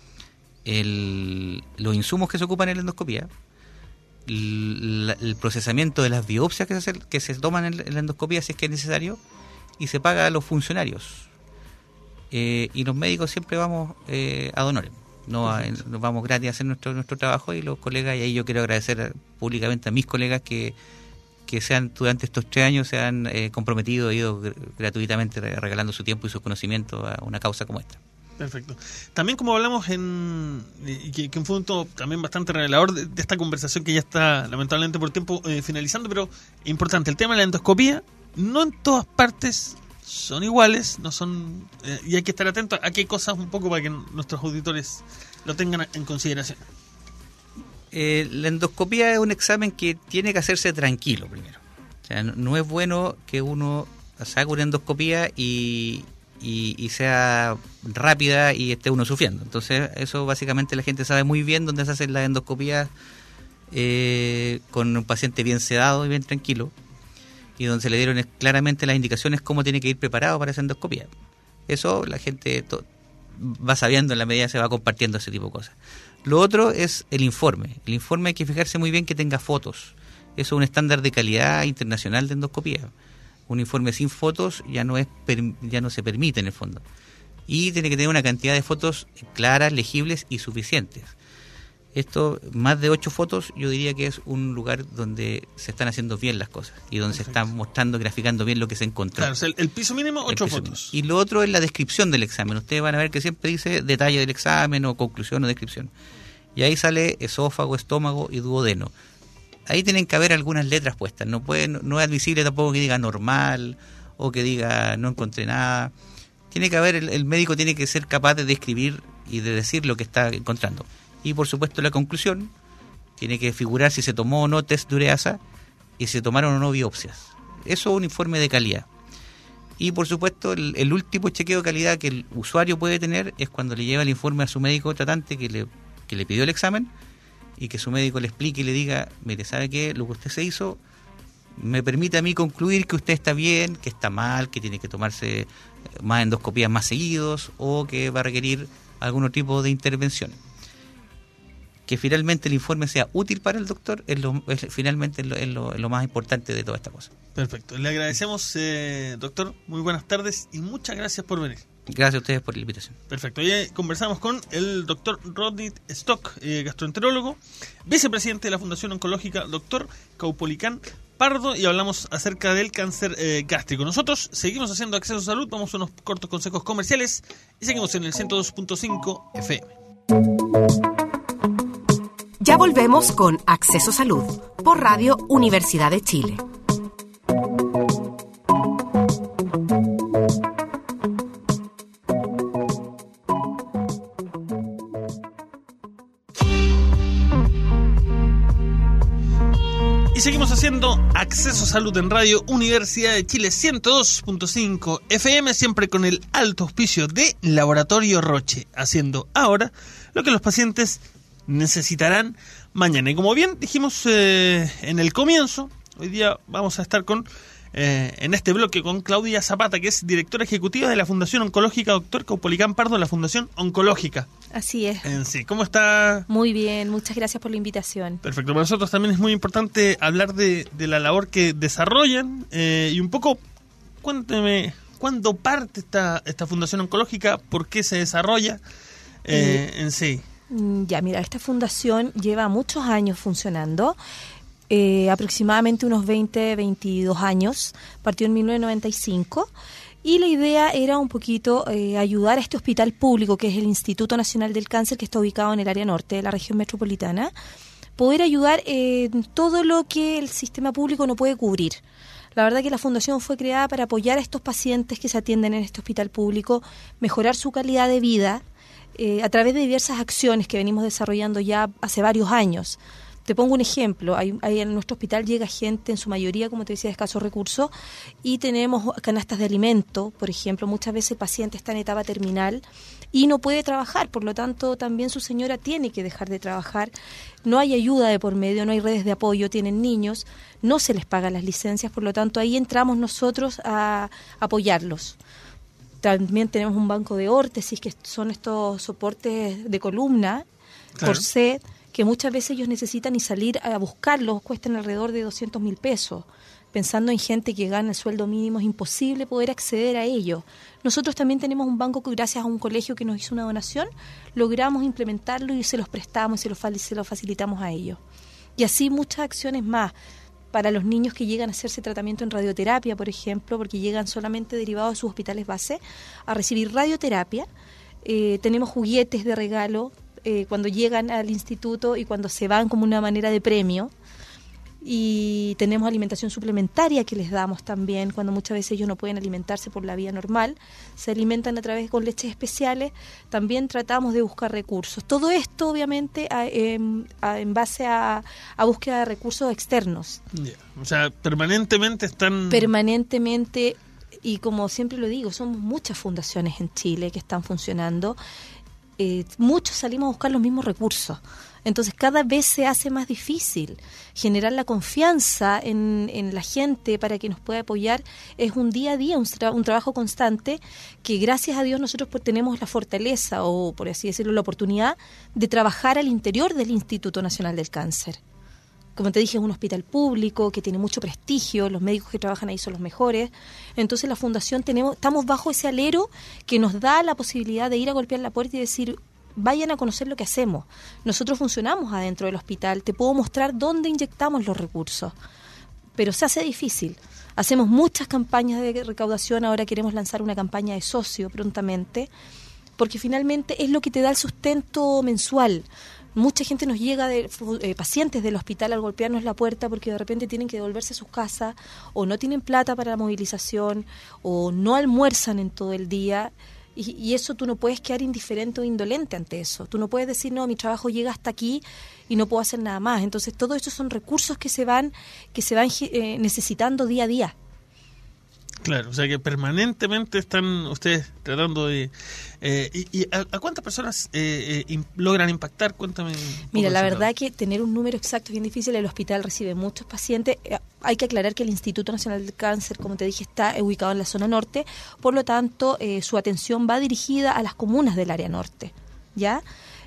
el, los insumos que se ocupan en la endoscopía, el, el procesamiento de las biopsias que se, que se toman en, en la endoscopía si es que es necesario, y se paga a los funcionarios. Eh, y los médicos siempre vamos eh, ad honorem, no a, nos vamos gratis a hacer nuestro nuestro trabajo, y los colegas, y ahí yo quiero agradecer públicamente a mis colegas que que sean durante estos tres años se han eh, comprometido, ido gr- gratuitamente regalando su tiempo y su conocimiento a una causa como esta. Perfecto. También como hablamos en y que, que fue un punto también bastante revelador de, de esta conversación que ya está lamentablemente por tiempo eh, finalizando, pero importante, el tema de la endoscopía, no en todas partes son iguales, no son eh, y hay que estar atentos a qué cosas un poco para que nuestros auditores lo tengan en consideración. Eh, la endoscopía es un examen que tiene que hacerse tranquilo primero. O sea, no, no es bueno que uno se haga una endoscopía y, y, y sea rápida y esté uno sufriendo. Entonces, eso básicamente la gente sabe muy bien dónde se hacen las endoscopías eh, con un paciente bien sedado y bien tranquilo, y donde se le dieron claramente las indicaciones cómo tiene que ir preparado para esa endoscopía. Eso la gente to- va sabiendo en la medida que se va compartiendo ese tipo de cosas. Lo otro es el informe. El informe hay que fijarse muy bien que tenga fotos. Eso es un estándar de calidad internacional de endoscopía. Un informe sin fotos ya no es ya no se permite en el fondo. Y tiene que tener una cantidad de fotos claras, legibles y suficientes. Esto, más de ocho fotos, yo diría que es un lugar donde se están haciendo bien las cosas y donde Perfecto. Se están mostrando, graficando bien lo que se encontró. Claro, o sea, el piso mínimo, ocho piso fotos. Mínimo. Y lo otro es la descripción del examen. Ustedes van a ver que siempre dice detalle del examen o conclusión o descripción. Y ahí sale esófago, estómago y duodeno. Ahí tienen que haber algunas letras puestas. No puede, no es admisible tampoco que diga normal o que diga no encontré nada. Tiene que haber, el, el médico tiene que ser capaz de describir y de decir lo que está encontrando. Y por supuesto la conclusión tiene que figurar si se tomó o no test de ureasa y si se tomaron o no biopsias. Eso es un informe de calidad. Y por supuesto el, el último chequeo de calidad que el usuario puede tener es cuando le lleva el informe a su médico tratante que le, que le pidió el examen, y que su médico le explique y le diga, mire, ¿sabe qué? Lo que usted se hizo me permite a mí concluir que usted está bien, que está mal, que tiene que tomarse más endoscopías más seguidos o que va a requerir algún tipo de intervención. Que finalmente el informe sea útil para el doctor es, lo, es finalmente es lo, es, lo, es lo más importante de toda esta cosa. Perfecto. Le agradecemos, eh, doctor. Muy buenas tardes y muchas gracias por venir. Gracias a ustedes por la invitación. Perfecto. Hoy conversamos con el doctor Rodney Stock, eh, gastroenterólogo, vicepresidente de la Fundación Oncológica, doctor Caupolicán Pardo, y hablamos acerca del cáncer eh, gástrico. Nosotros seguimos haciendo Acceso a Salud, vamos a unos cortos consejos comerciales y seguimos en el ciento dos punto cinco F M. Ya volvemos con Acceso Salud por Radio Universidad de Chile. Y seguimos haciendo Acceso a Salud en Radio Universidad de Chile ciento dos punto cinco F M, siempre con el alto auspicio de Laboratorio Roche, haciendo ahora lo que los pacientes necesitarán mañana. Y como bien dijimos eh, en el comienzo, hoy día vamos a estar con eh, en este bloque con Claudia Zapata, que es directora ejecutiva de la Fundación Oncológica Doctor Caupolicán Pardo, la Fundación Oncológica. Así es. En sí. ¿Cómo está? Muy bien, muchas gracias por la invitación. Perfecto. Para nosotros también es muy importante hablar de, de la labor que desarrollan eh, y un poco, cuénteme, ¿cuándo parte esta, esta Fundación Oncológica? ¿Por qué se desarrolla eh, en sí? Ya, mira, esta fundación lleva muchos años funcionando, eh, aproximadamente unos veinte, veintidós años, partió en mil novecientos noventa y cinco, y la idea era un poquito eh, ayudar a este hospital público, que es el Instituto Nacional del Cáncer, que está ubicado en el área norte de la región metropolitana, poder ayudar en todo lo que el sistema público no puede cubrir. La verdad que la fundación fue creada para apoyar a estos pacientes que se atienden en este hospital público, mejorar su calidad de vida, Eh, a través de diversas acciones que venimos desarrollando ya hace varios años. Te pongo un ejemplo, hay, hay en nuestro hospital llega gente, en su mayoría, como te decía, de escasos recursos, y tenemos canastas de alimento, por ejemplo, muchas veces el paciente está en etapa terminal y no puede trabajar, por lo tanto también su señora tiene que dejar de trabajar, no hay ayuda de por medio, no hay redes de apoyo, tienen niños, no se les pagan las licencias, por lo tanto ahí entramos nosotros a apoyarlos. También tenemos un banco de órtesis, que son estos soportes de columna, claro, corset, que muchas veces ellos necesitan y salir a buscarlos, cuestan alrededor de doscientos mil pesos. Pensando en gente que gana el sueldo mínimo, es imposible poder acceder a ello. Nosotros también tenemos un banco que, gracias a un colegio que nos hizo una donación, logramos implementarlo y se los prestamos y se los, se los facilitamos a ellos. Y así muchas acciones más para los niños que llegan a hacerse tratamiento en radioterapia, por ejemplo, porque llegan solamente derivados de sus hospitales base a recibir radioterapia. Eh, tenemos juguetes de regalo eh, cuando llegan al instituto y cuando se van como una manera de premio. Y tenemos alimentación suplementaria que les damos también, cuando muchas veces ellos no pueden alimentarse por la vía normal, se alimentan a través con leches especiales. También tratamos de buscar recursos. Todo esto, obviamente, a, eh, a, en base a, a búsqueda de recursos externos. Yeah. O sea, permanentemente están... Permanentemente, y como siempre lo digo, somos muchas fundaciones en Chile que están funcionando. Eh, muchos salimos a buscar los mismos recursos. Entonces cada vez se hace más difícil generar la confianza en, en la gente para que nos pueda apoyar. Es un día a día, un, tra- un trabajo constante que gracias a Dios nosotros pues, tenemos la fortaleza o por así decirlo la oportunidad de trabajar al interior del Instituto Nacional del Cáncer. Como te dije, es un hospital público que tiene mucho prestigio, los médicos que trabajan ahí son los mejores. Entonces la fundación tenemos, estamos bajo ese alero que nos da la posibilidad de ir a golpear la puerta y decir: vayan a conocer lo que hacemos. Nosotros funcionamos adentro del hospital, te puedo mostrar dónde inyectamos los recursos, pero se hace difícil. Hacemos muchas campañas de recaudación, ahora queremos lanzar una campaña de socio prontamente, porque finalmente es lo que te da el sustento mensual. Mucha gente nos llega, de eh, pacientes del hospital, al golpearnos la puerta porque de repente tienen que devolverse a sus casas, o no tienen plata para la movilización, o no almuerzan en todo el día. Y, y eso tú no puedes quedar indiferente o indolente ante eso. Tú no puedes decir, no, mi trabajo llega hasta aquí y no puedo hacer nada más. Entonces, todo esto son recursos que se van que se van eh, necesitando día a día. Claro, o sea que permanentemente están ustedes tratando de... Eh, ¿Y, y a, a cuántas personas eh, eh, in, logran impactar? Cuéntame. Mira, la verdad que tener un número exacto es bien difícil. El hospital recibe muchos pacientes. Eh, hay que aclarar que el Instituto Nacional del Cáncer, como te dije, está ubicado en la zona norte. Por lo tanto, eh, su atención va dirigida a las comunas del área norte. ¿Ya?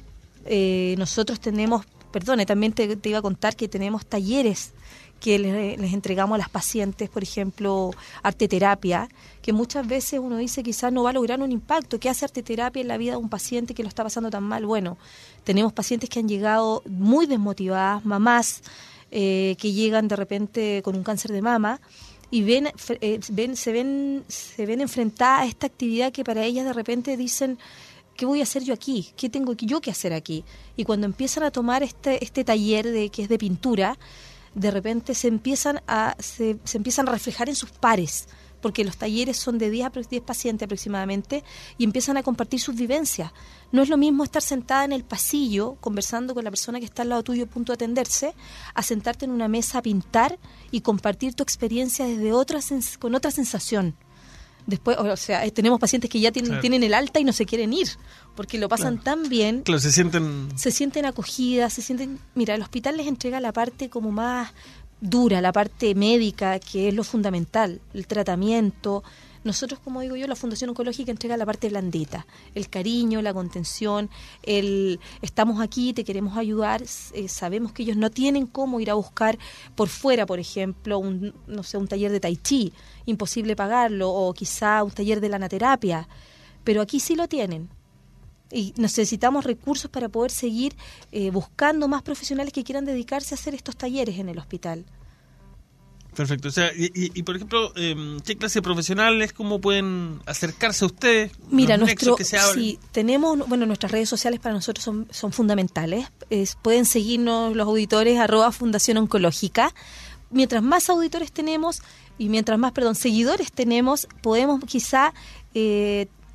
Eh, nosotros tenemos... Perdone, también te, te iba a contar que tenemos talleres que les, les entregamos a las pacientes, por ejemplo, arteterapia, que muchas veces uno dice quizás no va a lograr un impacto. ¿Qué hace arteterapia en la vida de un paciente que lo está pasando tan mal? Bueno, tenemos pacientes que han llegado muy desmotivadas, mamás eh, que llegan de repente con un cáncer de mama y ven, eh, ven, se ven, se ven enfrentadas a esta actividad que para ellas de repente dicen: ¿qué voy a hacer yo aquí? ¿Qué tengo yo que hacer aquí? Y cuando empiezan a tomar este, este taller de que es de pintura, de repente se empiezan a se, se empiezan a reflejar en sus pares, porque los talleres son de diez pacientes aproximadamente y empiezan a compartir sus vivencias. No es lo mismo estar sentada en el pasillo conversando con la persona que está al lado tuyo a punto de atenderse, a sentarte en una mesa a pintar y compartir tu experiencia desde otra sens- con otra sensación. Después, o sea, tenemos pacientes que ya tienen, claro. tienen el alta y no se quieren ir, porque lo pasan claro. tan bien. Claro, se sienten... Se sienten acogidas, se sienten... Mira, el hospital les entrega la parte como más dura, la parte médica, que es lo fundamental, el tratamiento. Nosotros, como digo yo, la Fundación Oncológica entrega la parte blandita, el cariño, la contención, el estamos aquí, te queremos ayudar. Eh, sabemos que ellos no tienen cómo ir a buscar por fuera, por ejemplo, un, no sé, un taller de tai chi, imposible pagarlo, o quizá un taller de lanaterapia, pero aquí sí lo tienen. Y necesitamos recursos para poder seguir eh, buscando más profesionales que quieran dedicarse a hacer estos talleres en el hospital. Perfecto. O sea, y, y, y por ejemplo, eh, ¿qué clase de profesionales, cómo pueden acercarse a ustedes? Mira, nuestro, que se sí, tenemos, bueno, nuestras redes sociales para nosotros son, son fundamentales. Es, pueden seguirnos los auditores, arroba Fundación Oncológica. Mientras más auditores tenemos, y mientras más, perdón, seguidores tenemos, podemos quizá... Eh,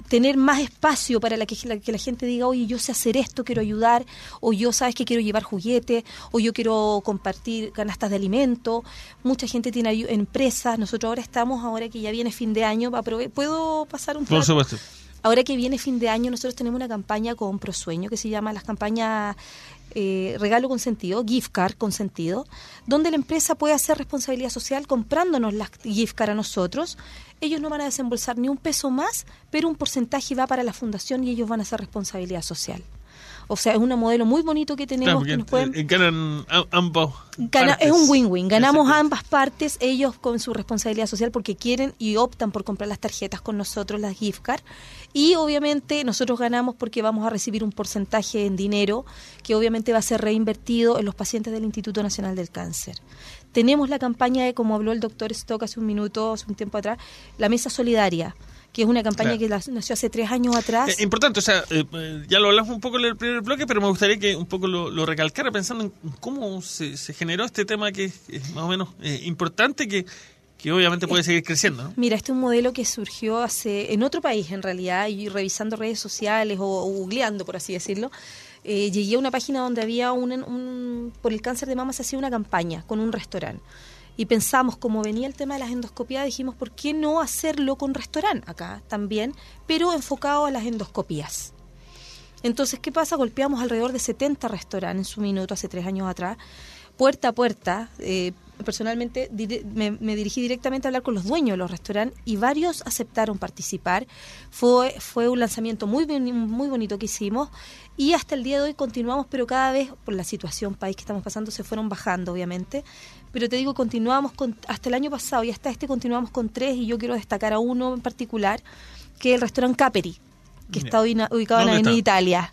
tener más espacio para la que, la que la gente diga, oye, yo sé hacer esto, quiero ayudar, o yo sabes que quiero llevar juguetes, o yo quiero compartir canastas de alimento. Mucha gente tiene ayu- empresas. Nosotros ahora estamos, ahora que ya viene fin de año, aprove- ¿puedo pasar un poco? Por supuesto. Ahora que viene fin de año, nosotros tenemos una campaña con Prosueño que se llama las campañas eh, Regalo con Sentido, Gift Card con Sentido, donde la empresa puede hacer responsabilidad social comprándonos las gift card a nosotros. Ellos no van a desembolsar ni un peso más, pero un porcentaje va para la fundación y ellos van a hacer responsabilidad social. O sea, es un modelo muy bonito que tenemos. Claro, que nos pueden... eh, ganan a- ambos. Gana, partes. es un win-win, ganamos Exacto. a ambas partes, ellos con su responsabilidad social porque quieren y optan por comprar las tarjetas con nosotros, las gift card, y obviamente nosotros ganamos porque vamos a recibir un porcentaje en dinero que obviamente va a ser reinvertido en los pacientes del Instituto Nacional del Cáncer. Tenemos la campaña de, como habló el doctor Stock hace un minuto, hace un tiempo atrás, la Mesa Solidaria, que es una campaña Claro. que la- nació hace tres años atrás. Eh, importante, o sea, eh, eh, ya lo hablamos un poco en el primer bloque, pero me gustaría que un poco lo, lo recalcara pensando en cómo se, se generó este tema que es, es más o menos eh, importante, que, que obviamente puede seguir creciendo, ¿no? Mira, este es un modelo que surgió hace en otro país en realidad, y revisando redes sociales o, o googleando, por así decirlo, eh, llegué a una página donde había un, un por el cáncer de mama se hacía una campaña con un restaurante. Y pensamos, como venía el tema de las endoscopías, dijimos, ¿por qué no hacerlo con restaurante acá también, pero enfocado a las endoscopías? Entonces, ¿qué pasa? Golpeamos alrededor de setenta restaurantes en su minuto, hace tres años atrás, puerta a puerta. Eh, personalmente dire- me, me dirigí directamente a hablar con los dueños de los restaurantes y varios aceptaron participar. Fue, fue un lanzamiento muy, bien- muy bonito que hicimos y hasta el día de hoy continuamos, pero cada vez por la situación país que estamos pasando se fueron bajando, obviamente. Pero te digo, continuamos con, hasta el año pasado y hasta este continuamos con tres, y yo quiero destacar a uno en particular, que es el restaurante Caperi, que Bien. está ubi- ubicado en ¿Dónde Avenida está? Italia.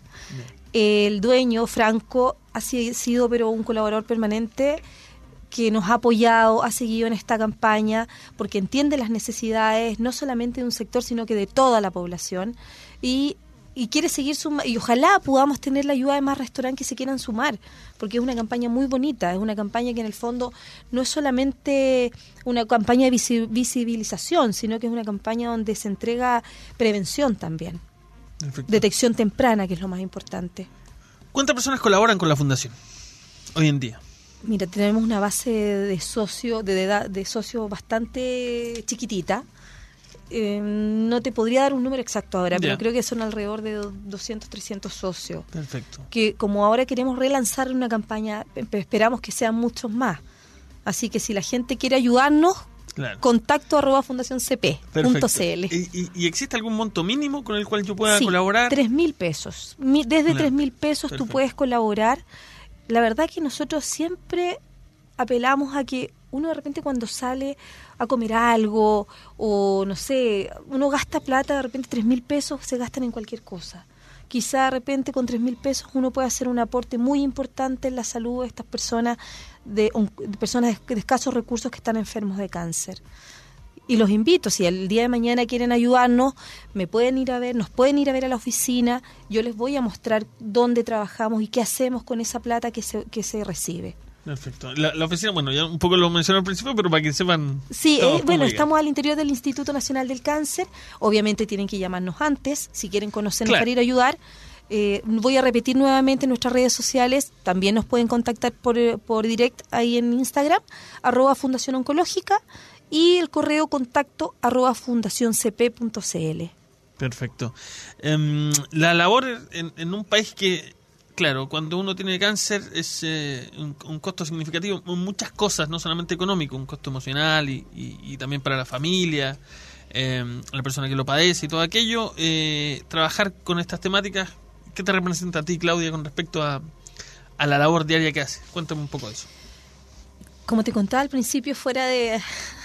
El dueño, Franco, ha si- sido pero un colaborador permanente que nos ha apoyado, ha seguido en esta campaña, porque entiende las necesidades, no solamente de un sector, sino que de toda la población, y, y quiere seguir suma- y ojalá podamos tener la ayuda de más restaurantes que se quieran sumar, porque es una campaña muy bonita, es una campaña que en el fondo no es solamente una campaña de visi- visibilización, sino que es una campaña donde se entrega prevención también, Perfecto. detección temprana, que es lo más importante. ¿Cuántas personas colaboran con la fundación hoy en día? Mira, tenemos una base de socio, de edad, de socio bastante chiquitita. Eh, no te podría dar un número exacto ahora, Ya. pero creo que son alrededor de doscientos, trescientos socios. Perfecto. Que como ahora queremos relanzar una campaña, pe- esperamos que sean muchos más. Así que si la gente quiere ayudarnos, Claro. contacto arroba fundación c p punto Perfecto. c l. ¿Y, y, y existe algún monto mínimo con el cual yo pueda Sí, colaborar? tres mil pesos. Mi- Desde Claro. tres mil pesos Perfecto. tú puedes colaborar. La verdad que nosotros siempre apelamos a que uno de repente cuando sale a comer algo o no sé, uno gasta plata, de repente tres mil pesos se gastan en cualquier cosa. Quizá de repente con tres mil pesos uno puede hacer un aporte muy importante en la salud de estas personas, de, un- de personas de, de escasos recursos que están enfermos de cáncer. Y los invito, si el día de mañana quieren ayudarnos, me pueden ir a ver, nos pueden ir a ver a la oficina, yo les voy a mostrar dónde trabajamos y qué hacemos con esa plata que se, que se recibe. Perfecto. La, la oficina, bueno, ya un poco lo mencioné al principio, pero para que sepan... Sí, todos eh, cómo bueno, llegan. estamos al interior del Instituto Nacional del Cáncer, obviamente tienen que llamarnos antes, si quieren conocernos Claro. para ir a ayudar. Eh, voy a repetir nuevamente nuestras redes sociales, también nos pueden contactar por, eh, por direct ahí en Instagram, arroba Fundación Oncológica, y el correo contacto arroba fundación c p punto c l. Perfecto. Em, la labor en, en un país que, claro, cuando uno tiene cáncer es eh, un, un costo significativo en muchas cosas, no solamente económico, un costo emocional y, y, y también para la familia, eh, la persona que lo padece y todo aquello. Eh, trabajar con estas temáticas, ¿qué te representa a ti, Claudia, con respecto a, a la labor diaria que haces? Cuéntame un poco de eso. Como te contaba al principio fuera de,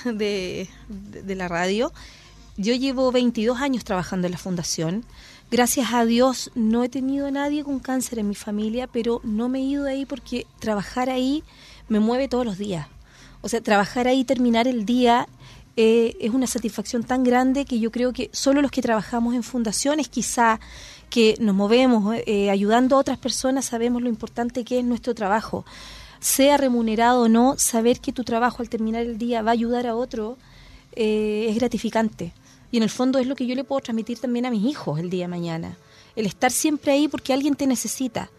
de, de- de la radio, yo llevo veintidós años trabajando en la fundación. Gracias a Dios no he tenido a nadie con cáncer en mi familia, pero no me he ido de ahí porque trabajar ahí me mueve todos los días. O sea, trabajar ahí, terminar el día, eh, es una satisfacción tan grande que yo creo que solo los que trabajamos en fundaciones, quizá que nos movemos eh, ayudando a otras personas, sabemos lo importante que es nuestro trabajo. Sea remunerado o no, saber que tu trabajo al terminar el día va a ayudar a otro eh, es gratificante. Y en el fondo es lo que yo le puedo transmitir también a mis hijos el día de mañana. El estar siempre ahí porque alguien te necesita,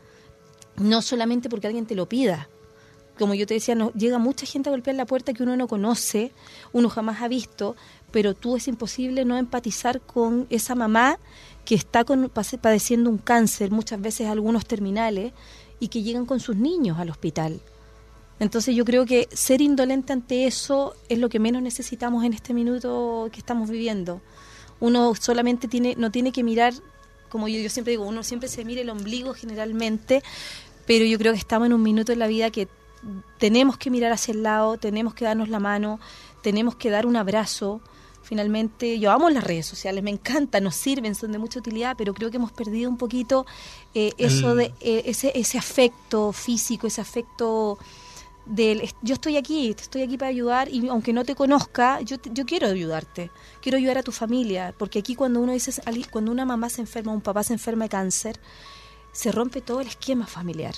no solamente porque alguien te lo pida. Como yo te decía, nos llega mucha gente a golpear la puerta que uno no conoce, uno jamás ha visto, pero tú es imposible no empatizar con esa mamá que está con, padeciendo un cáncer, muchas veces algunos terminales, y que llegan con sus niños al hospital. Entonces yo creo que ser indolente ante eso es lo que menos necesitamos en este minuto que estamos viviendo. Uno solamente tiene, no tiene que mirar, como yo, yo siempre digo, uno siempre se mira el ombligo generalmente, pero yo creo que estamos en un minuto en la vida que tenemos que mirar hacia el lado, tenemos que darnos la mano, tenemos que dar un abrazo. Finalmente, yo amo las redes sociales, me encantan, nos sirven, son de mucha utilidad, pero creo que hemos perdido un poquito eh, eso de eh, ese ese afecto físico, ese afecto del yo estoy aquí, estoy aquí para ayudar, y aunque no te conozca, yo te, yo quiero ayudarte, quiero ayudar a tu familia, porque aquí cuando uno dice cuando una mamá se enferma, un papá se enferma de cáncer, se rompe todo el esquema familiar.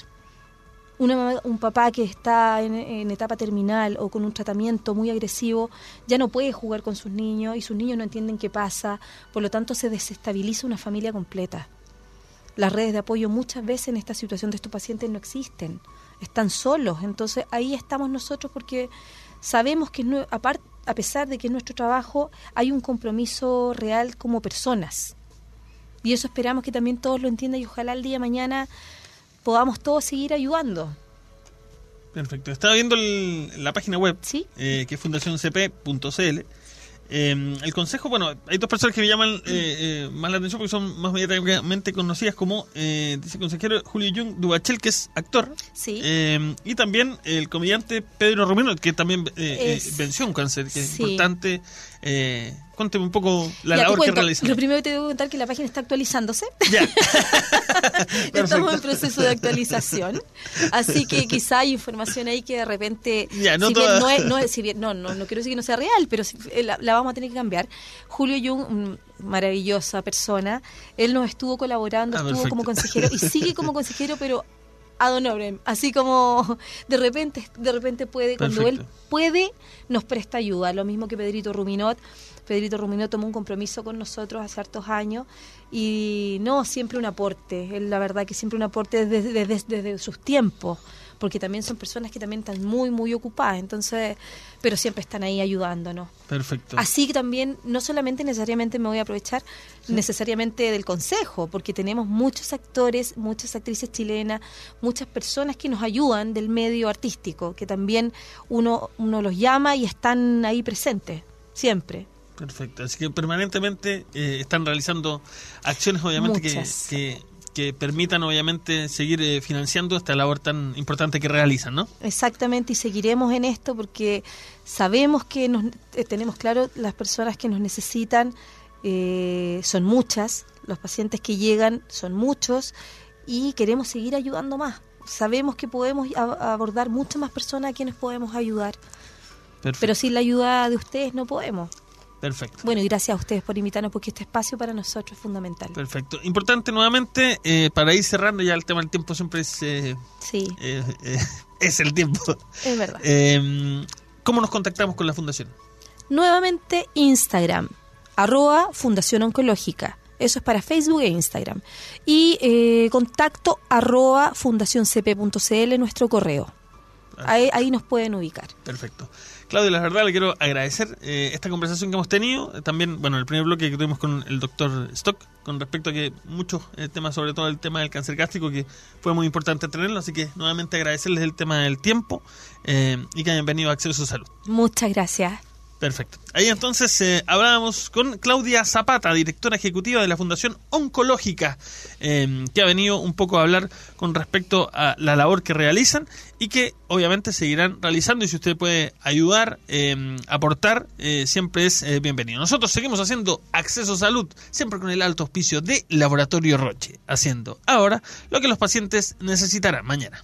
Una mamá, un papá que está en, en etapa terminal o con un tratamiento muy agresivo ya no puede jugar con sus niños y sus niños no entienden qué pasa, por lo tanto se desestabiliza una familia completa. Las redes de apoyo muchas veces en esta situación de estos pacientes no existen, están solos, entonces ahí estamos nosotros porque sabemos que no, apart, a pesar de que es nuestro trabajo, hay un compromiso real como personas y eso esperamos que también todos lo entiendan y ojalá el día de mañana podamos todos seguir ayudando. Perfecto. Estaba viendo el, la página web, ¿sí? eh, que es fundación c p punto c l. Eh, el consejo, bueno, hay dos personas que me llaman eh, eh, más la atención porque son más mediáticamente conocidas, como eh, dice el consejero Julio Jung Dubachel, que es actor, sí. eh, y también el comediante Pedro Romero, que también eh, es, eh, venció un cáncer, que es sí. importante. Eh, cuénteme un poco la ya, labor cuento, que realizan. Lo primero que te debo contar es que la página está actualizándose. Ya. Estamos en proceso de actualización. Así que quizá hay información ahí que de repente, ya, no, si toda... bien no es, no es, si bien, no, no, no quiero decir que no sea real, pero si, la, la vamos a tener que cambiar. Julio Jung, maravillosa persona, él nos estuvo colaborando, ah, estuvo perfecto. como consejero y sigue como consejero, pero ad honorem, así como de repente, de repente puede, cuando perfecto. él puede, nos presta ayuda, lo mismo que Pedrito Ruminot. Pedrito Ruminot tomó un compromiso con nosotros hace hartos años y no, siempre un aporte, él, la verdad que siempre un aporte desde, desde, desde sus tiempos, porque también son personas que también están muy, muy ocupadas, entonces, pero siempre están ahí ayudándonos. Perfecto. Así que también, no solamente necesariamente me voy a aprovechar ¿sí? necesariamente del consejo, porque tenemos muchos actores, muchas actrices chilenas, muchas personas que nos ayudan del medio artístico, que también uno, uno los llama y están ahí presentes, siempre. Perfecto, así que permanentemente eh, están realizando acciones obviamente que, que, que permitan obviamente seguir eh, financiando esta labor tan importante que realizan, ¿no? Exactamente, y seguiremos en esto porque sabemos que nos, eh, tenemos claro las personas que nos necesitan, eh, son muchas, los pacientes que llegan son muchos y queremos seguir ayudando más. Sabemos que podemos a, abordar muchas más personas a quienes podemos ayudar, perfecto. Pero sin la ayuda de ustedes no podemos. Perfecto. Bueno, y gracias a ustedes por invitarnos porque este espacio para nosotros es fundamental. Perfecto. Importante nuevamente, eh, para ir cerrando ya el tema del tiempo siempre es... Eh, sí. Eh, eh, es el tiempo. Es verdad. Eh, ¿Cómo nos contactamos con la Fundación? Nuevamente Instagram, arroba Fundación Oncológica. Eso es para Facebook e Instagram. Y eh, contacto arroba fundacioncp punto c l, nuestro correo. Ahí, ahí nos pueden ubicar. Perfecto. Claudio, la verdad le quiero agradecer eh, esta conversación que hemos tenido. También, bueno, el primer bloque que tuvimos con el doctor Stock, con respecto a que muchos eh, temas, sobre todo el tema del cáncer gástrico, que fue muy importante tenerlo. Así que nuevamente agradecerles el tema del tiempo eh, y que hayan venido a Acceso a Salud. Muchas gracias. Perfecto. Ahí entonces eh, hablábamos con Claudia Zapata, directora ejecutiva de la Fundación Oncológica, eh, que ha venido un poco a hablar con respecto a la labor que realizan y que obviamente seguirán realizando, y si usted puede ayudar, eh, aportar, eh, siempre es eh, bienvenido. Nosotros seguimos haciendo Acceso a Salud, siempre con el alto auspicio de Laboratorio Roche, haciendo ahora lo que los pacientes necesitarán mañana.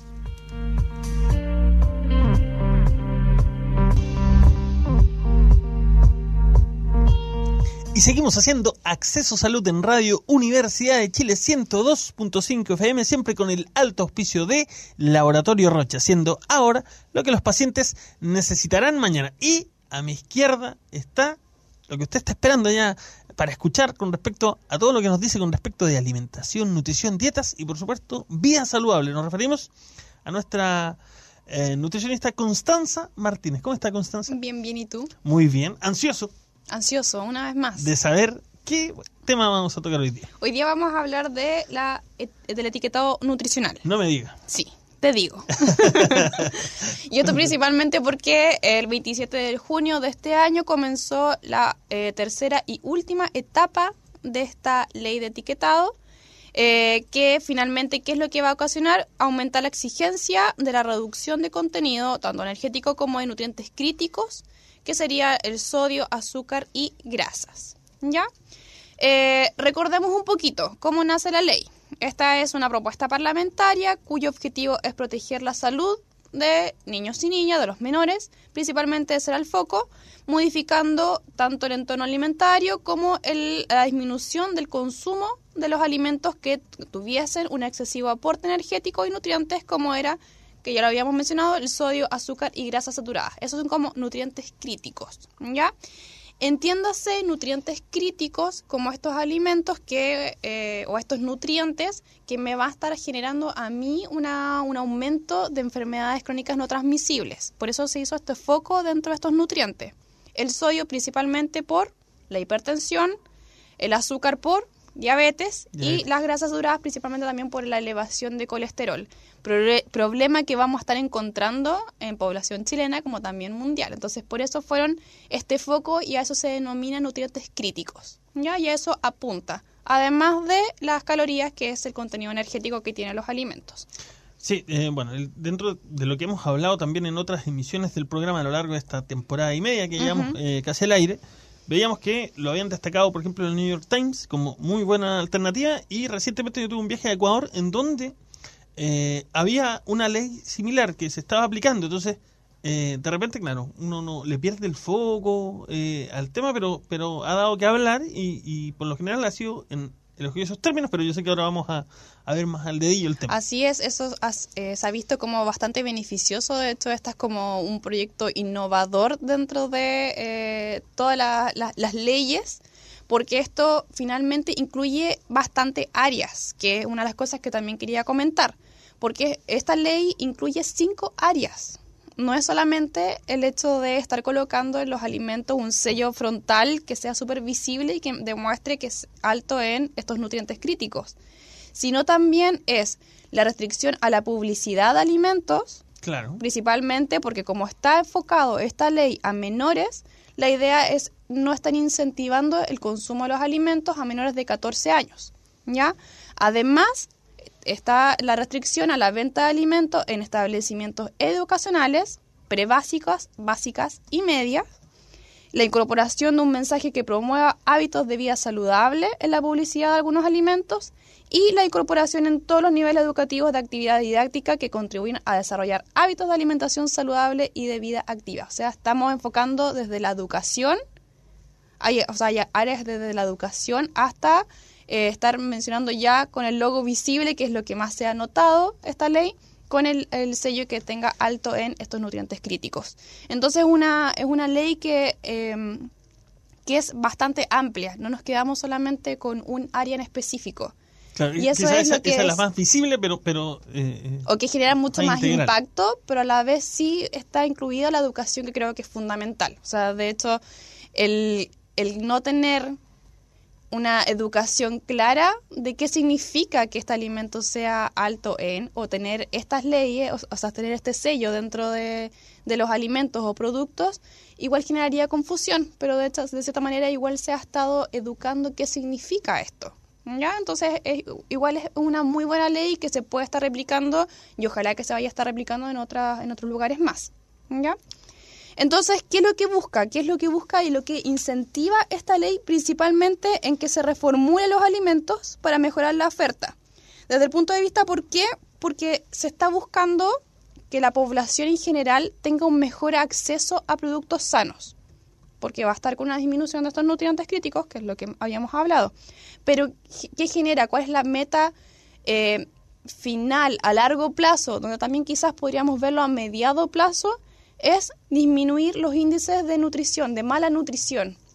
Y seguimos haciendo Acceso Salud en Radio Universidad de Chile ciento dos punto cinco F M, siempre con el alto auspicio de Laboratorio Roche, haciendo ahora lo que los pacientes necesitarán mañana. Y a mi izquierda está lo que usted está esperando ya para escuchar con respecto a todo lo que nos dice con respecto de alimentación, nutrición, dietas y por supuesto vida saludable. Nos referimos a nuestra eh, nutricionista Constanza Martínez. ¿Cómo está, Constanza? Bien, bien, ¿y tú? Muy bien, ansioso. Ansioso, una vez más. De saber qué tema vamos a tocar hoy día. Hoy día vamos a hablar de la del etiquetado nutricional. No me diga. Sí, te digo. Y esto principalmente porque el veintisiete de junio de este año comenzó la eh, tercera y última etapa de esta ley de etiquetado, eh, que finalmente, ¿qué es lo que va a ocasionar? Aumentar la exigencia de la reducción de contenido, tanto energético como de nutrientes críticos, que sería el sodio, azúcar y grasas. ¿Ya? Eh, recordemos un poquito cómo nace la ley. Esta es una propuesta parlamentaria cuyo objetivo es proteger la salud de niños y niñas, de los menores, principalmente ese era el foco, modificando tanto el entorno alimentario como el, la disminución del consumo de los alimentos que tuviesen un excesivo aporte energético y nutrientes, como era, que ya lo habíamos mencionado, el sodio, azúcar y grasas saturadas. Esos son como nutrientes críticos, ¿ya? Entiéndase nutrientes críticos como estos alimentos que eh, o estos nutrientes que me va a estar generando a mí una, un aumento de enfermedades crónicas no transmisibles. Por eso se hizo este foco dentro de estos nutrientes. El sodio principalmente por la hipertensión, el azúcar por diabetes Diabetes. y las grasas saturadas principalmente también por la elevación de colesterol. Proble- problema que vamos a estar encontrando en población chilena como también mundial. Entonces, por eso fueron este foco y a eso se denomina nutrientes críticos, ¿ya? Y a eso apunta, además de las calorías, que es el contenido energético que tienen los alimentos. Sí, eh, bueno, el, dentro de lo que hemos hablado también en otras emisiones del programa a lo largo de esta temporada y media que llevamos Uh-huh. eh, casi al aire, veíamos que lo habían destacado, por ejemplo, en el New York Times como muy buena alternativa, y recientemente yo tuve un viaje a Ecuador en donde eh, había una ley similar que se estaba aplicando. Entonces, eh, de repente, claro, uno no le pierde el foco eh, al tema, pero pero ha dado que hablar y, y por lo general ha sido en elogiosos términos, pero yo sé que ahora vamos a, a ver más al dedillo el tema. Así es, eso has, eh, se ha visto como bastante beneficioso. De hecho, este es como un proyecto innovador dentro de eh, todas la, la, las leyes, porque esto finalmente incluye bastante áreas, que es una de las cosas que también quería comentar, porque esta ley incluye cinco áreas. No es solamente el hecho de estar colocando en los alimentos un sello frontal que sea súper visible y que demuestre que es alto en estos nutrientes críticos, sino también es la restricción a la publicidad de alimentos, Claro. principalmente porque como está enfocado esta ley a menores, la idea es no estar incentivando el consumo de los alimentos a menores de catorce años, ¿ya? Además, está la restricción a la venta de alimentos en establecimientos educacionales, prebásicas, básicas y medias, la incorporación de un mensaje que promueva hábitos de vida saludable en la publicidad de algunos alimentos y la incorporación en todos los niveles educativos de actividad didáctica que contribuyen a desarrollar hábitos de alimentación saludable y de vida activa. O sea, estamos enfocando desde la educación, hay, o sea, hay áreas desde la educación hasta eh, estar mencionando ya con el logo visible, que es lo que más se ha notado esta ley, con el, el sello que tenga alto en estos nutrientes críticos. Entonces una, es una ley que, eh, que es bastante amplia, no nos quedamos solamente con un área en específico. Claro, Y eso quizá es esa, lo que esa es la es- más visible, pero... pero eh, O que genera mucho más más integral. impacto, pero a la vez sí está incluida la educación, que creo que es fundamental. O sea, de hecho, el, el no tener una educación clara de qué significa que este alimento sea alto en, o tener estas leyes, o, o sea, tener este sello dentro de, de los alimentos o productos, igual generaría confusión, pero de hecho, de cierta manera igual se ha estado educando qué significa esto. ¿Ya? Entonces, es, igual es una muy buena ley que se puede estar replicando y ojalá que se vaya a estar replicando en, otras en otros lugares más. ¿Ya? Entonces, ¿qué es lo que busca? ¿Qué es lo que busca y lo que incentiva esta ley? Principalmente en que se reformulen los alimentos para mejorar la oferta. Desde el punto de vista, ¿por qué? Porque se está buscando que la población en general tenga un mejor acceso a productos sanos, porque va a estar con una disminución de estos nutrientes críticos, que es lo que habíamos hablado. Pero, ¿qué genera? ¿Cuál es la meta eh, final a largo plazo, donde también quizás podríamos verlo a mediado plazo? Es disminuir los índices de nutrición, de mala nutrición.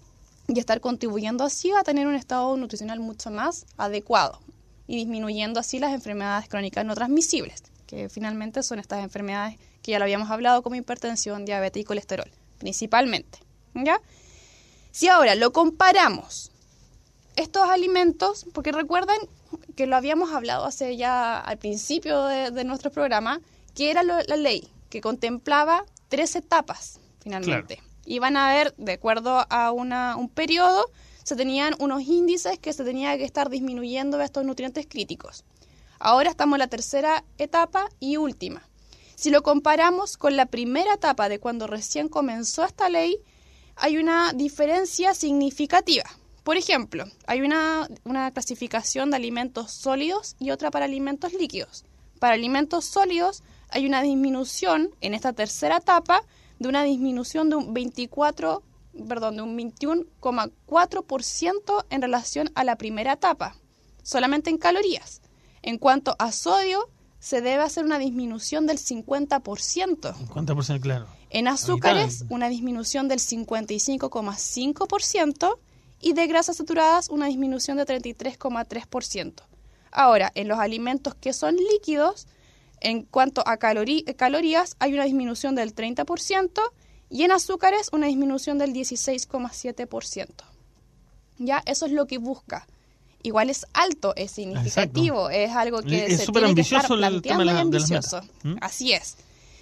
y estar contribuyendo así a tener un estado nutricional mucho más adecuado y disminuyendo así las enfermedades crónicas no transmisibles, que finalmente son estas enfermedades que ya lo habíamos hablado, como hipertensión, diabetes y colesterol, principalmente, ¿ya? Si ahora lo comparamos, estos alimentos, porque recuerden que lo habíamos hablado hace ya al principio de, de nuestro programa, que era lo, la ley que contemplaba tres etapas, finalmente. Claro. Iban a haber, de acuerdo a una, un periodo, se tenían unos índices que se tenía que estar disminuyendo estos nutrientes críticos. Ahora estamos en la tercera etapa y última. Si lo comparamos con la primera etapa de cuando recién comenzó esta ley, hay una diferencia significativa. Por ejemplo, hay una, una clasificación de alimentos sólidos y otra para alimentos líquidos. Para alimentos sólidos hay una disminución en esta tercera etapa de una disminución de un veinticuatro, perdón, de un veintiuno coma cuatro por ciento en relación a la primera etapa, solamente en calorías. En cuanto a sodio, se debe hacer una disminución del cincuenta por ciento. cincuenta por ciento, claro. En azúcares, una disminución del cincuenta y cinco coma cinco por ciento y de grasas saturadas, una disminución de treinta y tres coma tres por ciento. Ahora, en los alimentos que son líquidos, en cuanto a calorí- calorías, hay una disminución del treinta por ciento y en azúcares una disminución del dieciséis coma siete por ciento. Ya, eso es lo que busca. Igual es alto, es significativo, Exacto. es algo que es se tiene que estar planteando la, y ambicioso. ¿Mm? Así es.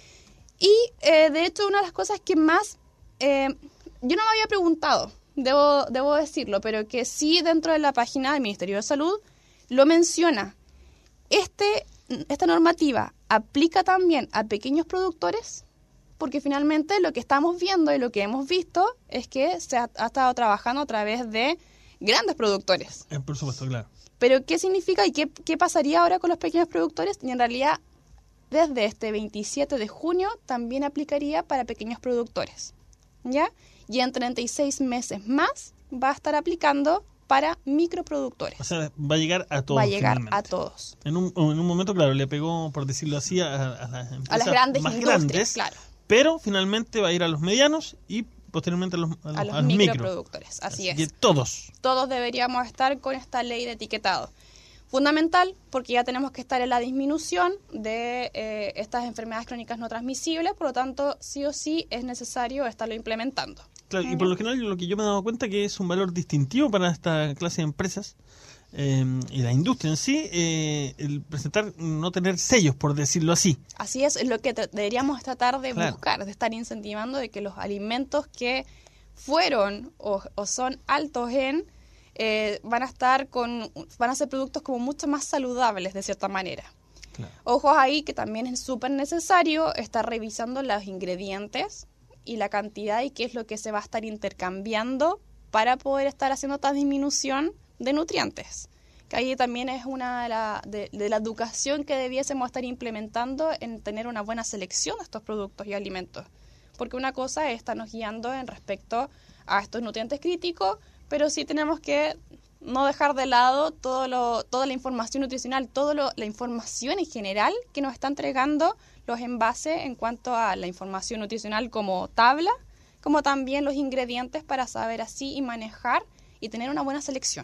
Y, eh, de hecho, una de las cosas que más... Eh, yo no me había preguntado, debo, debo decirlo, pero que sí dentro de la página del Ministerio de Salud lo menciona. Este... ¿Esta normativa aplica también a pequeños productores? Porque finalmente lo que estamos viendo y lo que hemos visto es que se ha, ha estado trabajando a través de grandes productores. Eh, por supuesto, claro. Pero ¿qué significa y qué, qué pasaría ahora con los pequeños productores? Y en realidad, desde este veintisiete de junio también aplicaría para pequeños productores, ¿ya? Y en treinta y seis meses más va a estar aplicando para microproductores. O sea, va a llegar a todos. Va a llegar finalmente. a todos. En un, en un momento, claro, le pegó, por decirlo así, a, a las empresas a las grandes más industrias, grandes, claro. Pero finalmente va a ir a los medianos y posteriormente a los, a los, a los a los microproductores. Micro. Así, así es. Que todos. Todos deberíamos estar con esta ley de etiquetado. Fundamental, porque ya tenemos que estar en la disminución de eh, estas enfermedades crónicas no transmisibles, por lo tanto, sí o sí es necesario estarlo implementando. Claro, y por lo general lo que yo me he dado cuenta que es un valor distintivo para esta clase de empresas eh, y la industria en sí, eh, el presentar, no tener sellos, por decirlo así. Así es, es lo que te, deberíamos tratar de claro. buscar, de estar incentivando de que los alimentos que fueron o, o son altos en, eh, van a estar con, van a ser productos como mucho más saludables de cierta manera. Claro. Ojos ahí que también es súper necesario estar revisando los ingredientes y la cantidad y qué es lo que se va a estar intercambiando para poder estar haciendo esta disminución de nutrientes. Que ahí también es una de la, de, de la educación que debiésemos estar implementando en tener una buena selección de estos productos y alimentos. Porque una cosa es estarnos guiando en respecto a estos nutrientes críticos, pero sí tenemos que no dejar de lado todo lo, toda la información nutricional, toda la información en general que nos está entregando los envases en cuanto a la información nutricional como tabla, como también los ingredientes para saber así y manejar y tener una buena selección.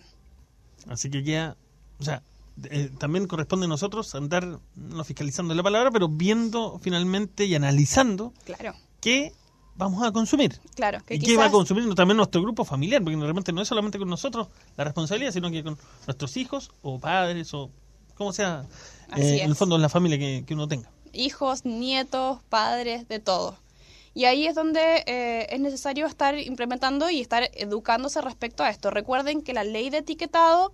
Así que ya, o sea, eh, también corresponde a nosotros andar, no fiscalizando la palabra, pero viendo finalmente y analizando claro. qué vamos a consumir. Claro, que y quizás... qué va a consumir también nuestro grupo familiar, porque de repente no es solamente con nosotros la responsabilidad, sino que con nuestros hijos o padres o como sea, eh, en el fondo la familia que, que uno tenga. Hijos, nietos, padres, de todo. Y ahí es donde eh, es necesario estar implementando y estar educándose respecto a esto. Recuerden que la ley de etiquetado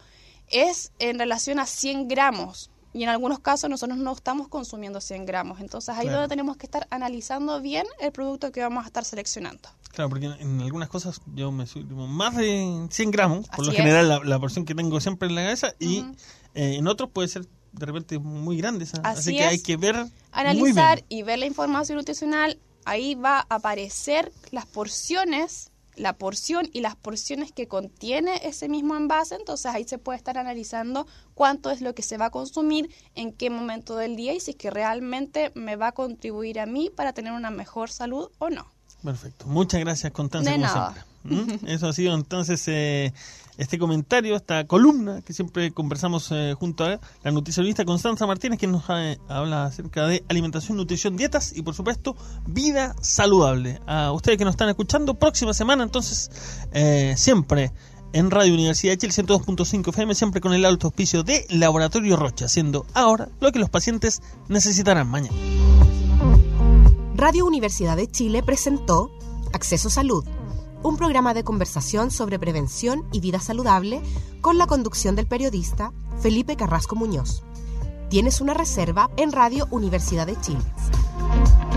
es en relación a cien gramos. Y en algunos casos nosotros no estamos consumiendo cien gramos. Entonces ahí es claro. donde tenemos que estar analizando bien el producto que vamos a estar seleccionando. Claro, porque en, en algunas cosas yo me subo más de cien gramos, por Así lo es. general la, la porción que tengo siempre en la cabeza, y Uh-huh. eh, en otros puede ser de repente muy grande. Así, Así que es. hay que ver Analizar muy bien. y ver la información nutricional. Ahí va a aparecer las porciones, la porción y las porciones que contiene ese mismo envase. Entonces ahí se puede estar analizando cuánto es lo que se va a consumir, en qué momento del día y si es que realmente me va a contribuir a mí para tener una mejor salud o no. Perfecto. Muchas gracias, Constanza, De como nada. siempre. ¿Mm? Eso ha sido entonces eh, este comentario, esta columna que siempre conversamos eh, junto a la nutricionista Constanza Martínez, que nos eh, habla acerca de alimentación, nutrición, dietas y por supuesto vida saludable. A ustedes que nos están escuchando, próxima semana entonces eh, siempre en Radio Universidad de Chile ciento dos punto cinco F M, siempre con el alto auspicio de Laboratorio Roche, haciendo ahora lo que los pacientes necesitarán mañana. Radio Universidad de Chile presentó Acceso Salud, un programa de conversación sobre prevención y vida saludable con la conducción del periodista Felipe Carrasco Muñoz. Tienes una reserva en Radio Universidad de Chile.